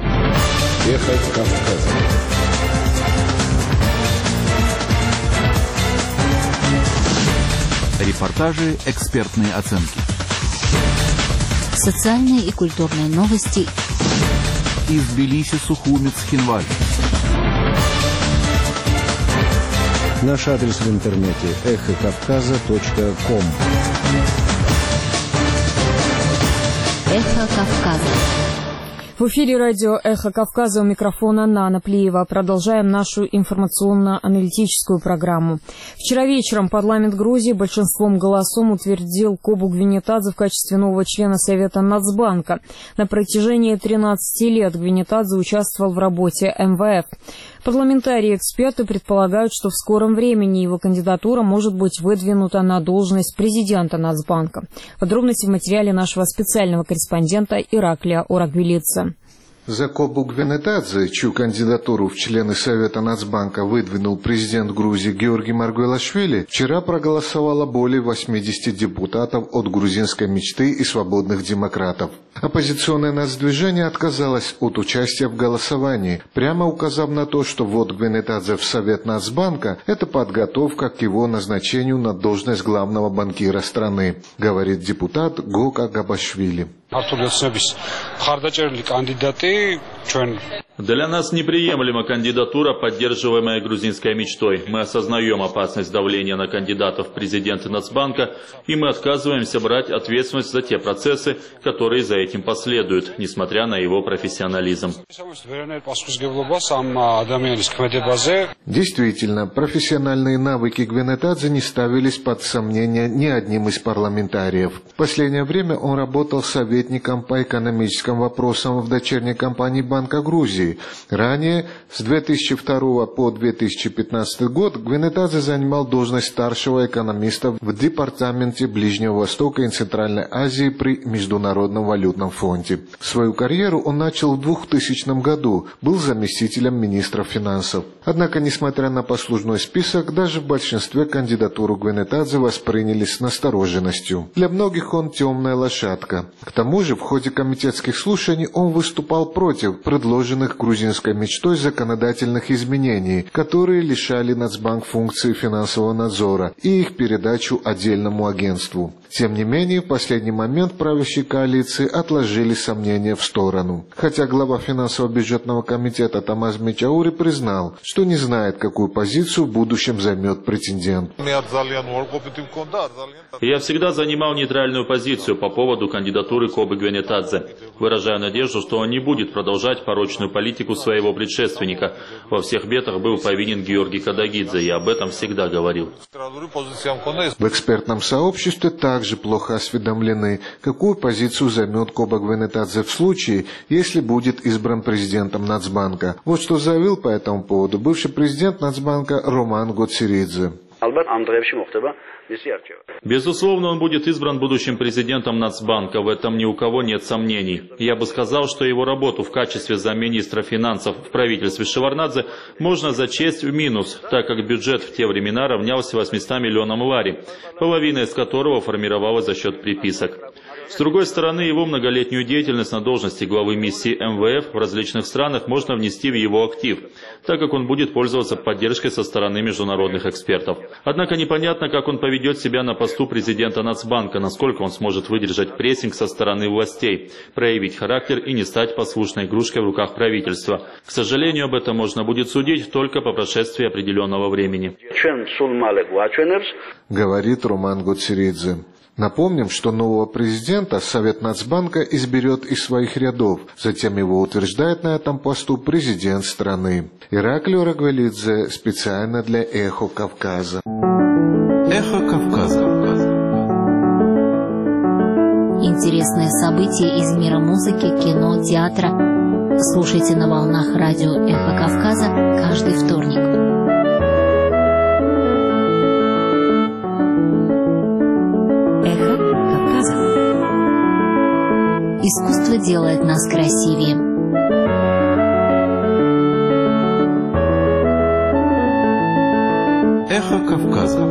Эхо Кавказа. Репортажи, экспертные оценки. Социальные и культурные новости. Из Тбилиси, Сухуми, Цхинваль. Наш адрес в интернете эхо кавказа точка ком. Эхо Кавказа. В эфире радио «Эхо Кавказа», у микрофона Нана Плиева. Продолжаем нашу информационно-аналитическую программу. Вчера вечером парламент Грузии большинством голосов утвердил Кобу Гвинетадзе в качестве нового члена Совета Нацбанка. На протяжении тринадцати лет Гвинетадзе участвовал в работе эм вэ эф. Парламентарии и эксперты предполагают, что в скором времени его кандидатура может быть выдвинута на должность президента Нацбанка. Подробности в материале нашего специального корреспондента Ираклия Орагвилица. За Кобу Гвинетадзе, чью кандидатуру в члены Совета Нацбанка выдвинул президент Грузии Георгий Маргвелашвили, вчера проголосовало более восьмидесяти депутатов от грузинской мечты и свободных демократов. Оппозиционное нацдвижение отказалось от участия в голосовании, прямо указав на то, что ввод Гвинетадзе в Совет Нацбанка – это подготовка к его назначению на должность главного банкира страны, говорит депутат Гока Габашвили. Для нас неприемлема кандидатура, поддерживаемая грузинской мечтой. Мы осознаем опасность давления на кандидатов в президенты Нацбанка, и мы отказываемся брать ответственность за те процессы, которые за этим последуют, несмотря на его профессионализм. Действительно, профессиональные навыки Гвенетадзе не ставились под сомнение ни одним из парламентариев. В последнее время он работал советником по экономическим вопросам в дочерней компании Банка Грузии. Ранее, с две тысячи второго по две тысячи пятнадцатый год, Гвенетадзе занимал должность старшего экономиста в Департаменте Ближнего Востока и Центральной Азии при Международном валютном фонде. Свою карьеру он начал в двухтысячном году, был заместителем министра финансов. Однако, несмотря на послужной список, даже в большинстве кандидатуру Гвенетадзе восприняли с настороженностью. Для многих он темная лошадка. К тому же, в ходе комитетских слушаний он выступал против предложенных грузинской мечтой законодательных изменений, которые лишали Нацбанк функции финансового надзора и их передачу отдельному агентству. Тем не менее, в последний момент правящей коалиции отложили сомнения в сторону. Хотя глава финансово-бюджетного комитета Тамаз Мичаури признал, что не знает, какую позицию в будущем займет претендент. Я всегда занимал нейтральную позицию по поводу кандидатуры Кобы Гвенетадзе. Выражаю надежду, что он не будет продолжать порочную политику своего предшественника. Во всех бедах был повинен Георгий Кадагидзе, я об этом всегда говорил. В экспертном сообществе также плохо осведомлены, какую позицию займет Коба Гвенетадзе в случае, если будет избран президентом Нацбанка. Вот что заявил по этому поводу бывший президент Нацбанка Роман Гоцеридзе. Безусловно, он будет избран будущим президентом Нацбанка, в этом ни у кого нет сомнений. Я бы сказал, что его работу в качестве замминистра финансов в правительстве Шеварднадзе можно зачесть в минус, так как бюджет в те времена равнялся восьмистам миллионам лари, половина из которого формировалась за счет приписок. С другой стороны, его многолетнюю деятельность на должности главы миссии эм вэ эф в различных странах можно внести в его актив, так как он будет пользоваться поддержкой со стороны международных экспертов. Однако непонятно, как он поведет себя на посту президента Нацбанка, насколько он сможет выдержать прессинг со стороны властей, проявить характер и не стать послушной игрушкой в руках правительства. К сожалению, об этом можно будет судить только по прошествии определенного времени. Говорит Роман Гоцеридзе. Напомним, что нового президента Совет Нацбанка изберет из своих рядов, затем его утверждает на этом посту президент страны. Ираклий Рагвелидзе специально для «Эхо Кавказа». «Эхо Кавказа». Интересные события из мира музыки, кино, театра. Слушайте на волнах радио «Эхо Кавказа» каждый вторник. Искусство делает нас красивее. Эхо Кавказа.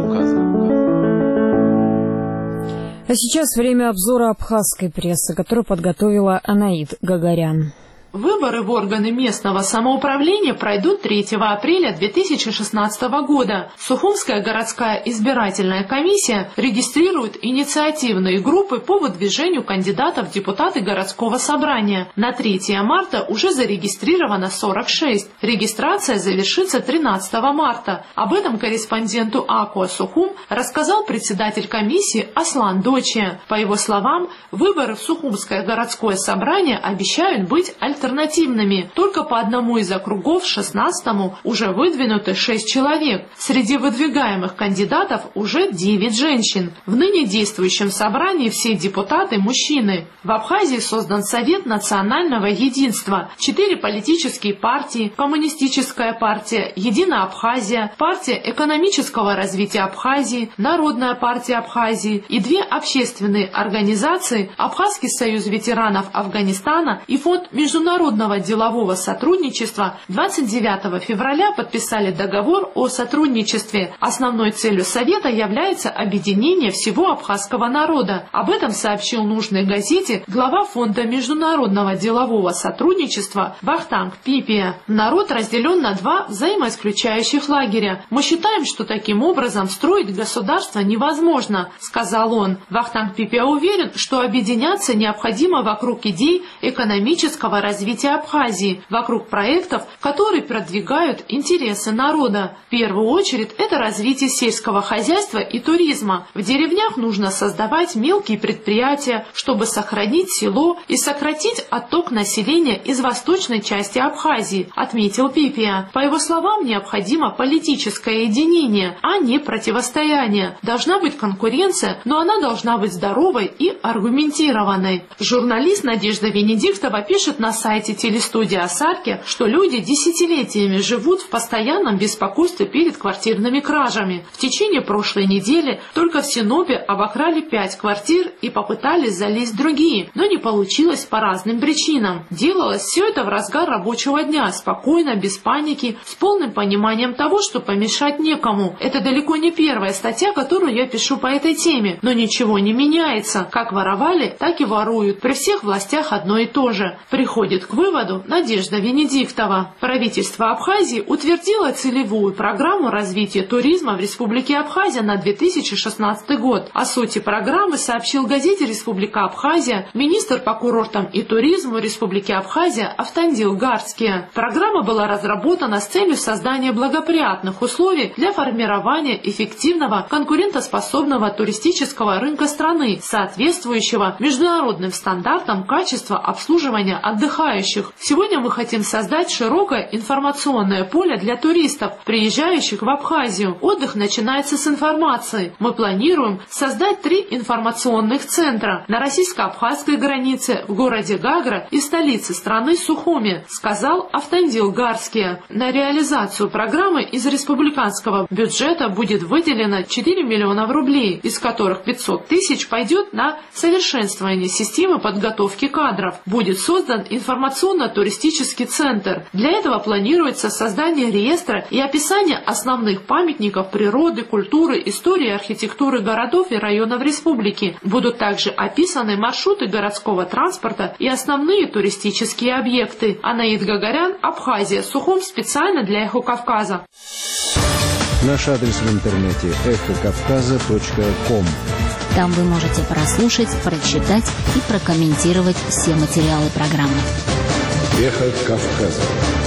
А сейчас время обзора абхазской прессы, которую подготовила Анаид Гагарян. Выборы в органы местного самоуправления пройдут третьего апреля две тысячи шестнадцатого года. Сухумская городская избирательная комиссия регистрирует инициативные группы по выдвижению кандидатов в депутаты городского собрания. На третьего марта уже зарегистрировано сорок шесть. Регистрация завершится тринадцатого марта. Об этом корреспонденту АКО Сухум рассказал председатель комиссии Аслан Дочия. По его словам, выборы в Сухумское городское собрание обещают быть альтернативными. альтернативными. Только по одному из округов шестнадцатому уже выдвинуты шесть человек. Среди выдвигаемых кандидатов уже девять женщин. В ныне действующем собрании все депутаты мужчины. В Абхазии создан Совет национального единства. Четыре политические партии: Коммунистическая партия, Единая Абхазия, Партия экономического развития Абхазии, Народная партия Абхазии и две общественные организации: Абхазский союз ветеранов Афганистана и Фонд международного Международного делового сотрудничества двадцать девятого февраля подписали договор о сотрудничестве. Основной целью Совета является объединение всего абхазского народа. Об этом сообщил нужной газете глава Фонда международного делового сотрудничества Вахтанг Пипия. Народ разделен на два взаимоисключающих лагеря. Мы считаем, что таким образом строить государство невозможно, сказал он. Вахтанг Пипия уверен, что объединяться необходимо вокруг идей экономического развития развития Абхазии вокруг проектов, которые продвигают интересы народа. В первую очередь это развитие сельского хозяйства и туризма. В деревнях нужно создавать мелкие предприятия, чтобы сохранить село и сократить отток населения из восточной части Абхазии, отметил Пипия. По его словам, необходимо политическое единение, а не противостояние. Должна быть конкуренция, но она должна быть здоровой и аргументированной. Журналист Надежда Венедиктова пишет на сайте телестудии «Осарки», что люди десятилетиями живут в постоянном беспокойстве перед квартирными кражами. В течение прошлой недели только в Синопе обокрали пять квартир и попытались залезть другие, но не получилось по разным причинам. Делалось все это в разгар рабочего дня, спокойно, без паники, с полным пониманием того, что помешать некому. Это далеко не первая статья, которую я пишу по этой теме, но ничего не меняется. Как воровали, так и воруют. При всех властях одно и то же. Приходит к выводу Надежда Венедиктова. Правительство Абхазии утвердило целевую программу развития туризма в Республике Абхазия на две тысячи шестнадцатый год. О сути программы сообщил газете «Республика Абхазия» министр по курортам и туризму Республики Абхазия Автандил Гарский. Программа была разработана с целью создания благоприятных условий для формирования эффективного конкурентоспособного туристического рынка страны, соответствующего международным стандартам качества обслуживания отдыхающих. Сегодня мы хотим создать широкое информационное поле для туристов, приезжающих в Абхазию. Отдых начинается с информации. Мы планируем создать три информационных центра на российско-абхазской границе, в городе Гагра и столице страны Сухуми, сказал Автандил Гарский. На реализацию программы из республиканского бюджета будет выделено четыре миллиона рублей, из которых пятьсот тысяч пойдет на совершенствование системы подготовки кадров. Будет создан информационно-туристический центр. Для этого планируется создание реестра и описание основных памятников природы, культуры, истории и архитектуры городов и районов республики. Будут также описаны маршруты городского транспорта и основные туристические объекты. Анаид Гагарян, Абхазия, Сухум, специально для Эхо Кавказа. Наш адрес в интернете эхо кавказа точка ком. Там вы можете прослушать, прочитать и прокомментировать все материалы программы. Эхо Кавказа.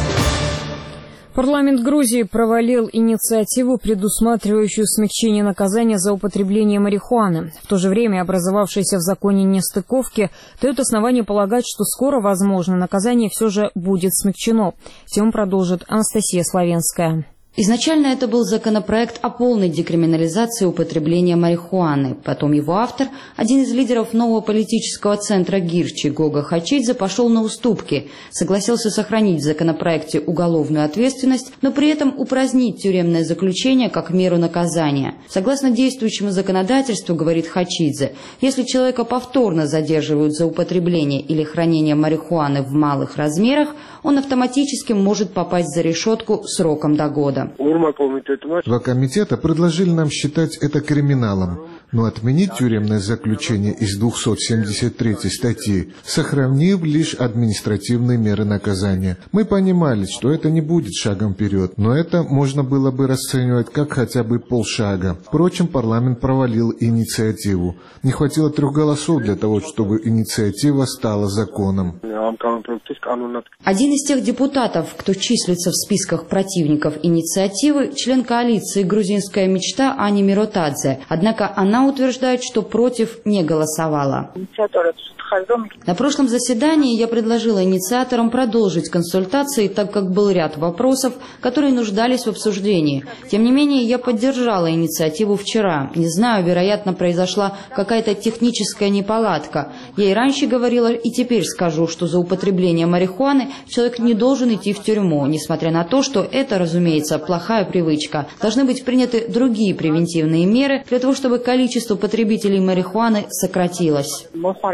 Парламент Грузии провалил инициативу, предусматривающую смягчение наказания за употребление марихуаны. В то же время образовавшиеся в законе нестыковки дают основание полагать, что скоро, возможно, наказание все же будет смягчено. Тему продолжит Анастасия Славенская. Изначально это был законопроект о полной декриминализации употребления марихуаны. Потом его автор, один из лидеров нового политического центра Гирчи, Гога Хачидзе, пошел на уступки, согласился сохранить в законопроекте уголовную ответственность, но при этом упразднить тюремное заключение как меру наказания. Согласно действующему законодательству, говорит Хачидзе, если человека повторно задерживают за употребление или хранение марихуаны в малых размерах, он автоматически может попасть за решетку сроком до года. Два комитета предложили нам считать это криминалом, но отменить тюремное заключение из двухсот семьдесят третьей статьи, сохранив лишь административные меры наказания. Мы понимали, что это не будет шагом вперед, но это можно было бы расценивать как хотя бы полшага. Впрочем, парламент провалил инициативу. Не хватило трех голосов для того, чтобы инициатива стала законом. Один из тех депутатов, кто числится в списках противников инициативы, член коалиции «Грузинская мечта» Ани Миротадзе. Однако она утверждает, что против не голосовала. На прошлом заседании я предложила инициаторам продолжить консультации, так как был ряд вопросов, которые нуждались в обсуждении. Тем не менее, я поддержала инициативу вчера. Не знаю, вероятно, произошла какая-то техническая неполадка. Я и раньше говорила, и теперь скажу, что за употребление марихуаны человек не должен идти в тюрьму, несмотря на то, что это, разумеется, плохая привычка. Должны быть приняты другие превентивные меры для того, чтобы количество потребителей марихуаны сократилось.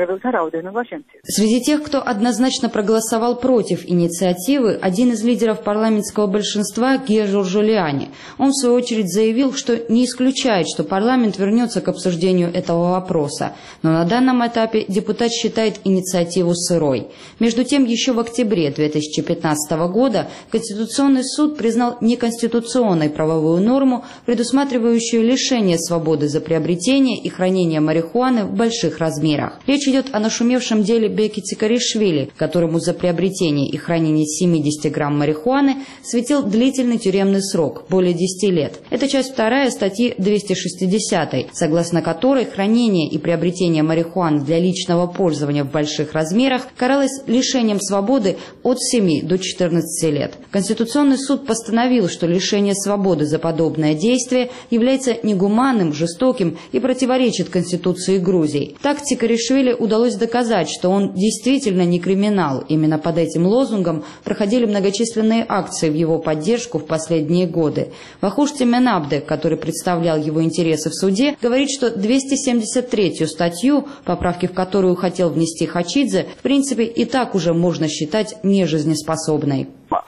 Среди тех, кто однозначно проголосовал против инициативы, один из лидеров парламентского большинства Гежур Жулиани. Он, в свою очередь, заявил, что не исключает, что парламент вернется к обсуждению этого вопроса. Но на данном этапе депутат считает инициативу сырой. Между тем, еще в октябре две тысячи пятнадцатого года Конституционный суд признал неконституционной правовую норму, предусматривающую лишение свободы за приобретение приобретения и хранения марихуаны в больших размерах. Речь идет о нашумевшем деле Беки Цикаришвили, которому за приобретение и хранение семидесяти грамм марихуаны светил длительный тюремный срок – более десяти лет. Это часть вторая статьи двести шестидесятой, согласно которой хранение и приобретение марихуаны для личного пользования в больших размерах каралось лишением свободы от семи до четырнадцати лет. Конституционный суд постановил, что лишение свободы за подобное действие является негуманным, жестоким и противоречит Конституции Грузии. Так Цикаришвили удалось доказать, что он действительно не криминал. Именно под этим лозунгом проходили многочисленные акции в его поддержку в последние годы. Вахуш Теменабде, который представлял его интересы в суде, говорит, что двести семьдесят третью статью, поправки в которую хотел внести Хачидзе, в принципе и так уже можно считать нежизнеспособной.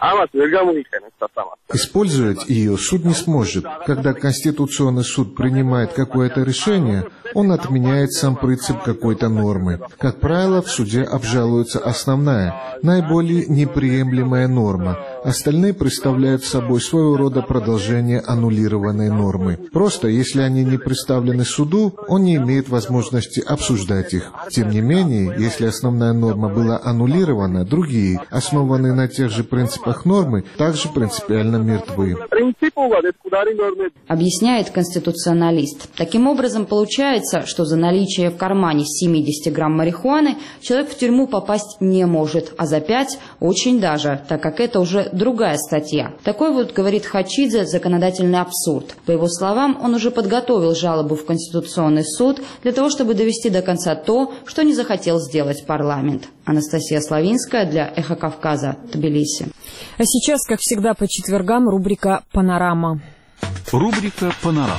Использовать ее суд не сможет. Когда Конституционный суд принимает какое-то решение, он отменяет сам принцип какой-то нормы. Как правило, в суде обжалуется основная, наиболее неприемлемая норма. Остальные представляют собой своего рода продолжение аннулированной нормы. Просто, если они не представлены суду, он не имеет возможности обсуждать их. Тем не менее, если основная норма была аннулирована, другие, основанные на тех же принципах нормы, также принципиально мертвы. Объясняет конституционалист. Таким образом, получается, что за наличие в кармане семидесяти грамм марихуаны человек в тюрьму попасть не может, а за пять очень даже, так как это уже другая статья. Такой вот, говорит Хачидзе, законодательный абсурд. По его словам, он уже подготовил жалобу в Конституционный суд для того, чтобы довести до конца то, что не захотел сделать парламент. Анастасия Славинская для «Эхо Кавказа», Тбилиси. А сейчас, как всегда, по четвергам рубрика «Панорама». Рубрика «Панорама».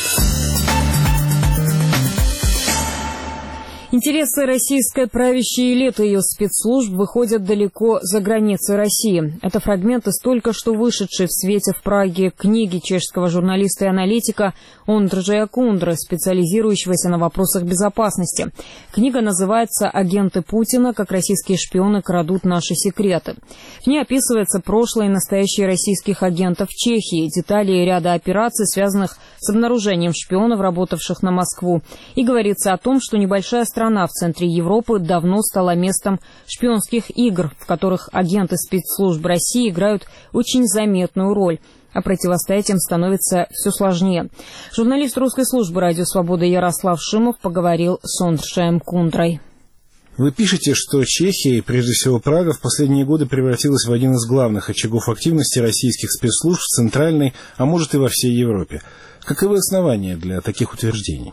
Интересы российской правящей элиты и ее спецслужб выходят далеко за границы России. Это фрагмент из только что вышедшей в свете в Праге книги чешского журналиста и аналитика Ондржея Кундры, специализирующегося на вопросах безопасности. Книга называется «Агенты Путина. Как российские шпионы крадут наши секреты». В ней описывается прошлое и настоящее российских агентов в Чехии, детали ряда операций, связанных с обнаружением шпионов, работавших на Москву. И говорится о том, что небольшая страна в центре Европы давно стала местом шпионских игр, в которых агенты спецслужб России играют очень заметную роль, а противостоять им становится все сложнее. Журналист русской службы «Радио Свобода» Ярослав Шимов поговорил с Ондржеем Кундрой. Вы пишете, что Чехия, и прежде всего Прага, в последние годы превратилась в один из главных очагов активности российских спецслужб в Центральной, а может и во всей Европе. Каковы основания для таких утверждений?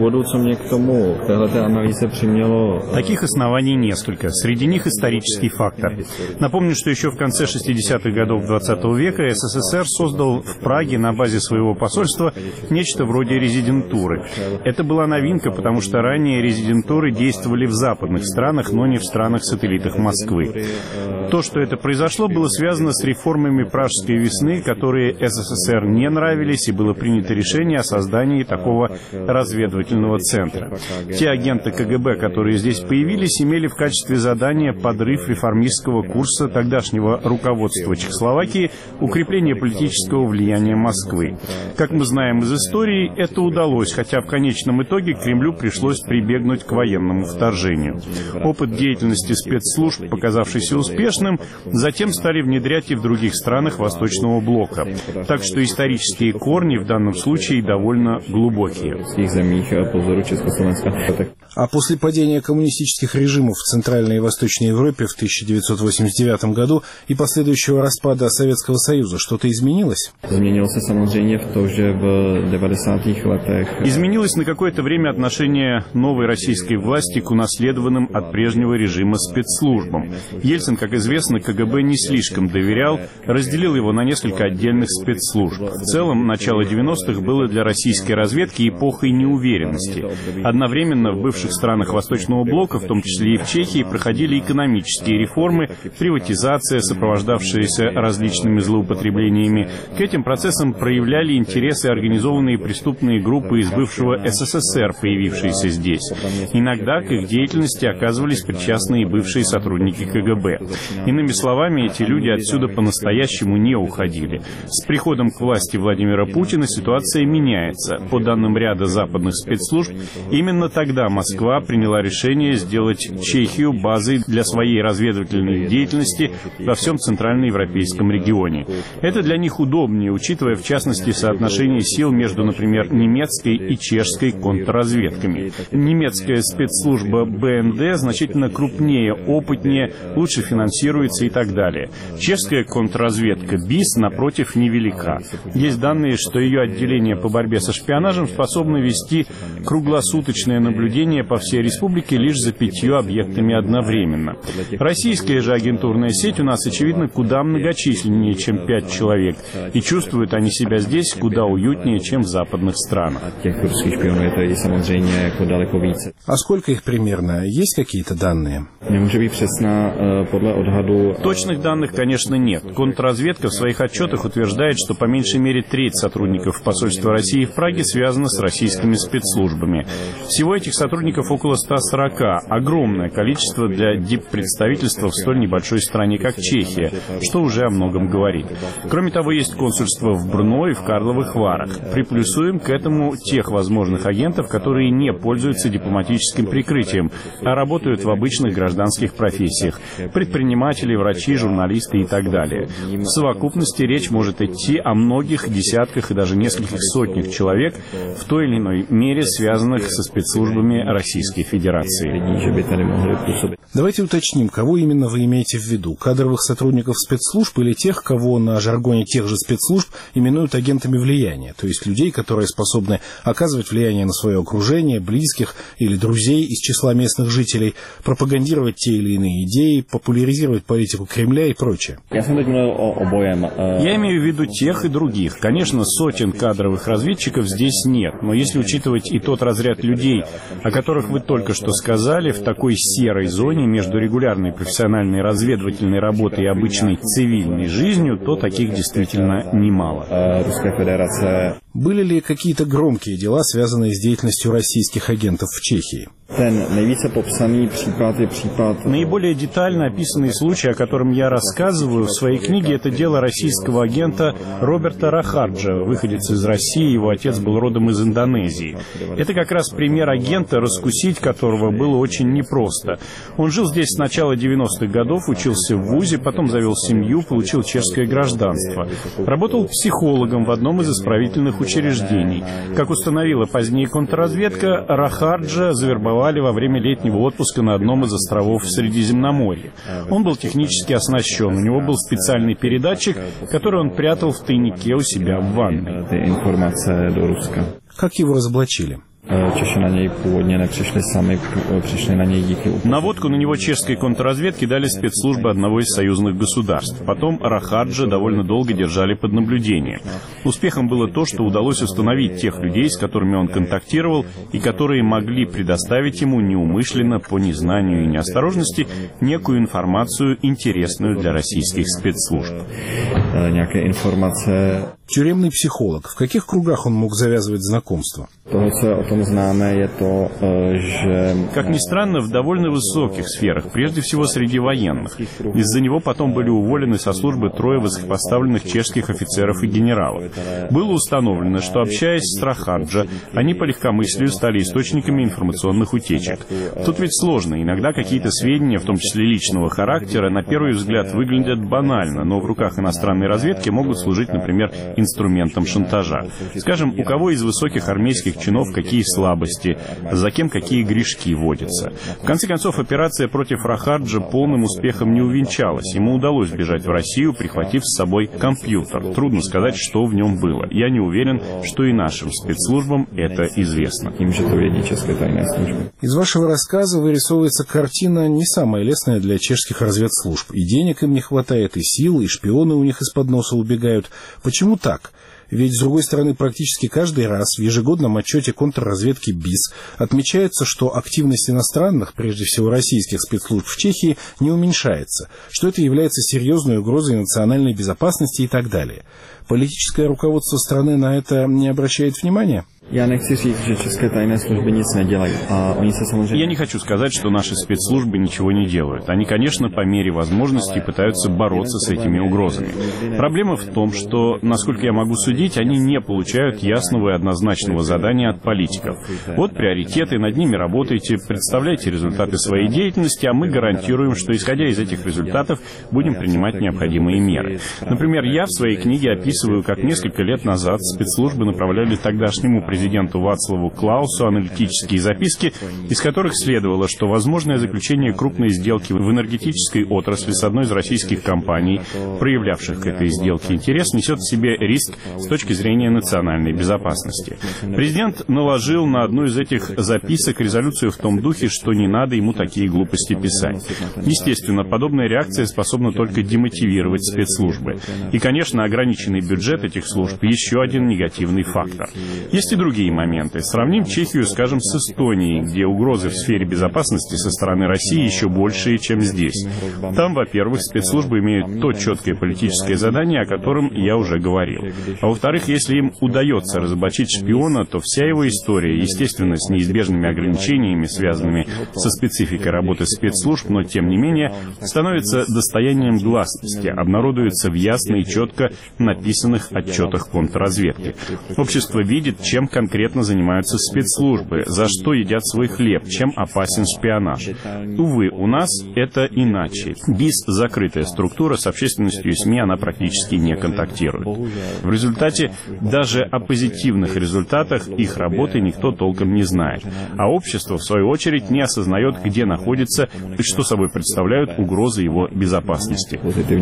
Таких оснований несколько. Среди них исторический фактор. Напомню, что еще в конце шестидесятых годов двадцатого века СССР создал в Праге на базе своего посольства нечто вроде резидентуры. Это была новинка, потому что ранее резидентуры действовали в западных странах, но не в странах-сателлитах Москвы. То, что это произошло, было связано с реформами Пражской весны, которые СССР не нравились, и было принято решение о создании такого разведывательного центра. Те агенты КГБ, которые здесь появились, имели в качестве задания подрыв реформистского курса тогдашнего руководства Чехословакии, укрепление политического влияния Москвы. Как мы знаем из истории, это удалось, хотя в конечном итоге Кремлю пришлось прибегнуть к военному вторжению. Опыт деятельности спецслужб, показавшийся успешным, затем стали внедрять и в других странах Восточного блока. Так что исторические корни в данном случае довольно глубокие. А после падения коммунистических режимов в Центральной и Восточной Европе в тысяча девятьсот восемьдесят девятом году и последующего распада Советского Союза что-то изменилось? Изменилось на какое-то время отношение новой российской власти к унаследованным от прежнего режима спецслужбам. Ельцин, как известно, КГБ не слишком доверял, разделил его на несколько отдельных спецслужб. В целом, начало девяностых было для российской разведки эпохой неуверенности. Одновременно в бывших странах Восточного блока, в том числе и в Чехии, проходили экономические реформы, приватизация, сопровождавшаяся различными злоупотреблениями. К этим процессам проявляли интересы организованные преступные группы из бывшего СССР, появившиеся здесь. Иногда к их деятельности оказывались причастны и бывшие сотрудники КГБ. Иными словами, эти люди отсюда по-настоящему не уходили. С приходом к власти Владимира Путина ситуация ситуация меняется. По данным ряда западных спецслужб, именно тогда Москва приняла решение сделать Чехию базой для своей разведывательной деятельности во всем центральноевропейском регионе. Это для них удобнее, учитывая в частности соотношение сил между, например, немецкой и чешской контрразведками. Немецкая спецслужба бэ эн дэ значительно крупнее, опытнее, лучше финансируется и так далее. Чешская контрразведка БИС, напротив, невелика. Есть данные, что ее отделение по борьбе со шпионажем способно вести круглосуточное наблюдение по всей республике лишь за пятью объектами одновременно. Российская же агентурная сеть у нас, очевидно, куда многочисленнее, чем пять человек, и чувствуют они себя здесь куда уютнее, чем в западных странах. А сколько их примерно? Есть какие-то данные? Точных данных, конечно, нет. Контрразведка в своих отчетах утверждает, что по меньшей мере треть сотрудников посольства России в Праге связана с российскими спецслужбами. Всего этих сотрудников около ста сорока. Огромное количество для диппредставительства в столь небольшой стране, как Чехия, что уже о многом говорит. Кроме того, есть консульство в Брно и в Карловых Варах. Приплюсуем к этому тех возможных агентов, которые не пользуются дипломатическим прикрытием, а работают в обычных гражданских профессиях. Предприниматели, врачи, журналисты и так далее. В совокупности речь может идти о многих десятках и даже нескольких сотнях человек, в той или иной мере связанных со спецслужбами Российской Федерации. Давайте уточним, кого именно вы имеете в виду? Кадровых сотрудников спецслужб или тех, кого на жаргоне тех же спецслужб именуют агентами влияния, то есть людей, которые способны оказывать влияние на свое окружение, близких или друзей из числа местных жителей, пропагандировать те или иные идеи, популяризировать политику Кремля и прочее. Я имею в виду тех и других. Конечно, сотен кадровых разведчиков здесь нет, но если учитывать и тот разряд людей, о которых вы только что сказали, в такой серой зоне между регулярной профессиональной разведывательной работой и обычной цивильной жизнью, то таких действительно немало. Были ли какие-то громкие дела, связанные с деятельностью российских агентов в Чехии? Наиболее детально описанный случай, о котором я рассказываю в своей книге, это дело российского агента Роберта Рахарджа, выходец из России, его отец был родом из Индонезии. Это как раз пример агента, раскусить которого было очень непросто. Он жил здесь с начала девяностых годов, учился в вузе, потом завел семью, получил чешское гражданство. Работал психологом в одном из исправительных учреждений. Как установила позднее контрразведка, Рахарджа завербовали во время летнего отпуска на одном из островов в Средиземноморье. Он был технически оснащен, у него был специальный передатчик, который он прятал в тайнике у себя в ванной. Как его разоблачили? Наводку на него чешской контрразведки дали спецслужбы одного из союзных государств. Потом Рахарджа довольно долго держали под наблюдением. Успехом было то, что удалось установить тех людей, с которыми он контактировал, и которые могли предоставить ему неумышленно, по незнанию и неосторожности, некую информацию, интересную для российских спецслужб. Тюремный психолог. В каких кругах он мог завязывать знакомства? Как ни странно, в довольно высоких сферах, прежде всего среди военных. Из-за него потом были уволены со службы трое высокопоставленных чешских офицеров и генералов. Было установлено, что, общаясь с Рахарджа, они по легкомыслию стали источниками информационных утечек. Тут ведь сложно. Иногда какие-то сведения, в том числе личного характера, на первый взгляд выглядят банально, но в руках иностранной разведки могут служить, например, инструментом шантажа. Скажем, у кого из высоких армейских чинов какие слабости, за кем какие грешки водятся. В конце концов, операция против Рахарджа полным успехом не увенчалась. Ему удалось бежать в Россию, прихватив с собой компьютер. Трудно сказать, что в нем было. Я не уверен, что и нашим спецслужбам это известно. Из вашего рассказа вырисовывается картина не самая лестная для чешских разведслужб. И денег им не хватает, и сил, и шпионы у них из-под носа убегают. Почему так? Ведь, с другой стороны, практически каждый раз в ежегодном отчете контрразведки БИС отмечается, что активность иностранных, прежде всего российских спецслужб в Чехии, не уменьшается, что это является серьезной угрозой национальной безопасности и так далее. Политическое руководство страны на это не обращает внимания? Я не хочу сказать, что наши спецслужбы ничего не делают. Они, конечно, по мере возможности пытаются бороться с этими угрозами. Проблема в том, что, насколько я могу судить, они не получают ясного и однозначного задания от политиков. Вот приоритеты, над ними работайте, представляйте результаты своей деятельности, а мы гарантируем, что, исходя из этих результатов, будем принимать необходимые меры. Например, я в своей книге описываю, как несколько лет назад спецслужбы направляли тогдашнему президенту президенту Вацлаву Клаусу аналитические записки, из которых следовало, что возможное заключение крупной сделки в энергетической отрасли с одной из российских компаний, проявлявших к этой сделке интерес, несет в себе риск с точки зрения национальной безопасности. Президент наложил на одну из этих записок резолюцию в том духе, что не надо ему такие глупости писать. Естественно, подобная реакция способна только демотивировать спецслужбы. И, конечно, ограниченный бюджет этих служб – еще один негативный фактор. Есть и другие другие моменты. Сравним Чехию, скажем, с Эстонией, где угрозы в сфере безопасности со стороны России еще большие, чем здесь. Там, во-первых, спецслужбы имеют то четкое политическое задание, о котором я уже говорил. А во-вторых, если им удается разоблачить шпиона, то вся его история, естественно, с неизбежными ограничениями, связанными со спецификой работы спецслужб, но, тем не менее, становится достоянием гласности, обнародуется в ясно и четко написанных отчетах контрразведки. Общество видит, чем конкретно занимаются спецслужбы, за что едят свой хлеб, чем опасен шпионаж. Увы, у нас это иначе. БИС — закрытая структура, с общественностью и СМИ она практически не контактирует. В результате даже о позитивных результатах их работы никто толком не знает. А общество, в свою очередь, не осознает, где находится и что собой представляют угрозы его безопасности.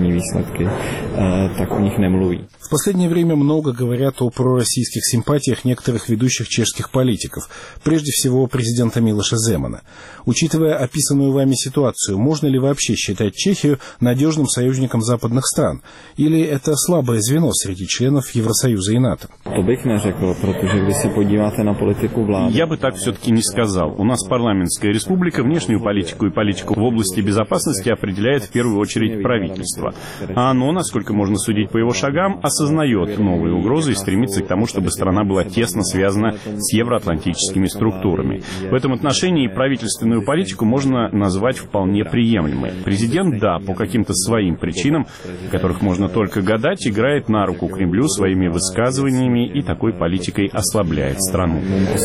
В последнее время много говорят о пророссийских симпатиях некоторых ведущих чешских политиков, прежде всего президента Милоша Земана. Учитывая описанную вами ситуацию, можно ли вообще считать Чехию надежным союзником западных стран? Или это слабое звено среди членов Евросоюза и НАТО? Я бы так все-таки не сказал. У нас парламентская республика, внешнюю политику и политику в области безопасности определяет в первую очередь правительство. А оно, насколько можно судить по его шагам, осознает новые угрозы и стремится к тому, чтобы страна была тесно связана с евроатлантическими структурами. В этом отношении правительственную политику можно назвать вполне приемлемой. Президент, да, по каким-то своим причинам, о которых можно только гадать, играет на руку Кремлю своими высказываниями и такой политикой ослабляет страну.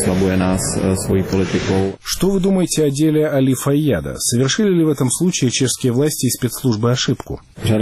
Что вы думаете о деле Али Файяда? Совершили ли в этом случае чешские власти и спецслужбы ошибку?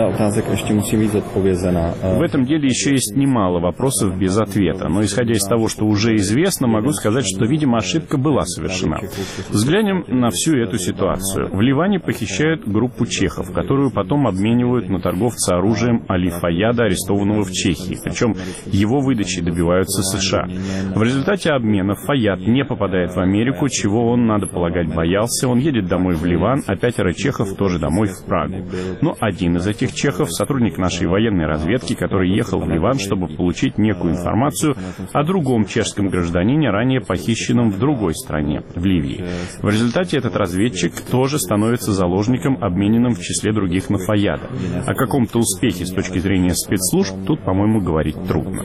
В этом деле еще есть немало вопросов без ответа, но исходя из того, что уже известно, могу сказать, что, видимо, ошибка была совершена. Взглянем на всю эту ситуацию. В Ливане похищают группу чехов, которую потом обменивают на торговца оружием Али Файяда, арестованного в Чехии. Причем его выдачи добиваются США. В результате обмена Файяд не попадает в Америку, чего он, надо полагать, боялся. Он едет домой в Ливан, а пятеро чехов тоже домой в Прагу. Но один из этих чехов, сотрудник нашей военной разведки, который ехал в Ливан, чтобы получить некую информацию о другом чешском гражданине, ранее похищенном в другой стране, в Ливии. В результате этот разведчик тоже становится заложником, обмененным в числе других на Файяда. О каком-то успехе с точки зрения спецслужб тут, по-моему, говорить трудно.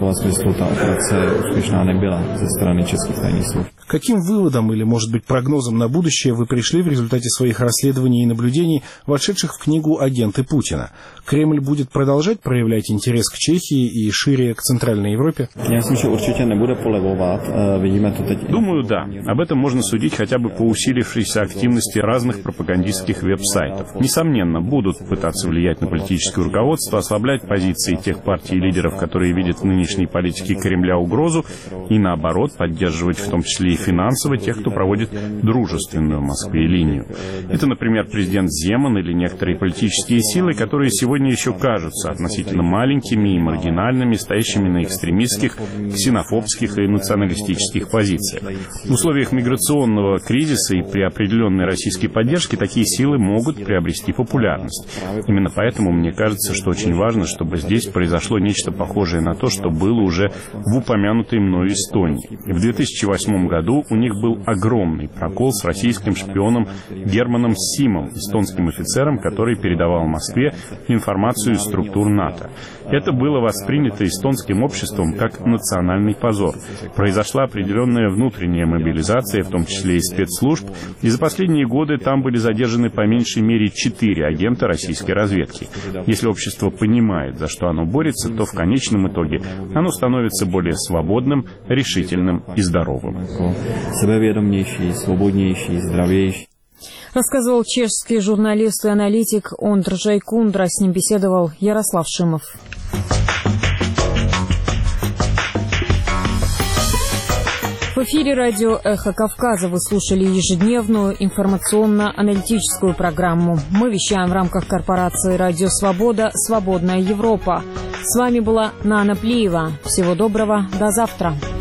Каким выводом или, может быть, прогнозом на будущее вы пришли в результате своих расследований и наблюдений, вошедших в книгу «Агенты Путина»? Кремль будет продолжать проявлять интерес к Чехии и шире к Центральной Европе? Думаю, да. Об этом можно судить хотя бы по усилившейся активности разных пропагандистских веб-сайтов. Несомненно, будут пытаться влиять на политическое руководство, ослаблять позиции тех партий и лидеров, которые видят в нынешней политике Кремля угрозу, и наоборот, поддерживать в том числе и финансово тех, кто проводит дружественную Москве линию. Это, например, президент Земан или некоторые политические силы, которые сегодня еще кажутся относительно маленькими и маргинальными, стоящими на экстремистских, ксенофобских и националистических позициях. В условиях миграционного кризиса и при определенной российской поддержке такие силы могут приобрести популярность. Именно поэтому мне кажется, что очень важно, чтобы здесь произошло нечто похожее на то, что было уже в упомянутой мною Эстонии. В две тысячи восьмом году у них был огромный прокол с российским шпионом Германом Симом, эстонским офицером, который передавал Москве информацию из структур НАТО. Это было воспринято эстонским обществом как национальный позор. Произошла определенная внутренняя мобилизация, в том числе и спецслужб, и за последние годы там были задержаны по меньшей мере четыре агента российской разведки. Если общество понимает, за что оно борется, то в конечном итоге оно становится более свободным, решительным и здоровым. Рассказывал чешский журналист и аналитик Ондржей Кундра. С ним беседовал Ярослав Шимов. В эфире радио «Эхо Кавказа» вы слушали ежедневную информационно-аналитическую программу. Мы вещаем в рамках корпорации «Радио Свобода. Свободная Европа». С вами была Нана Плиева. Всего доброго. До завтра.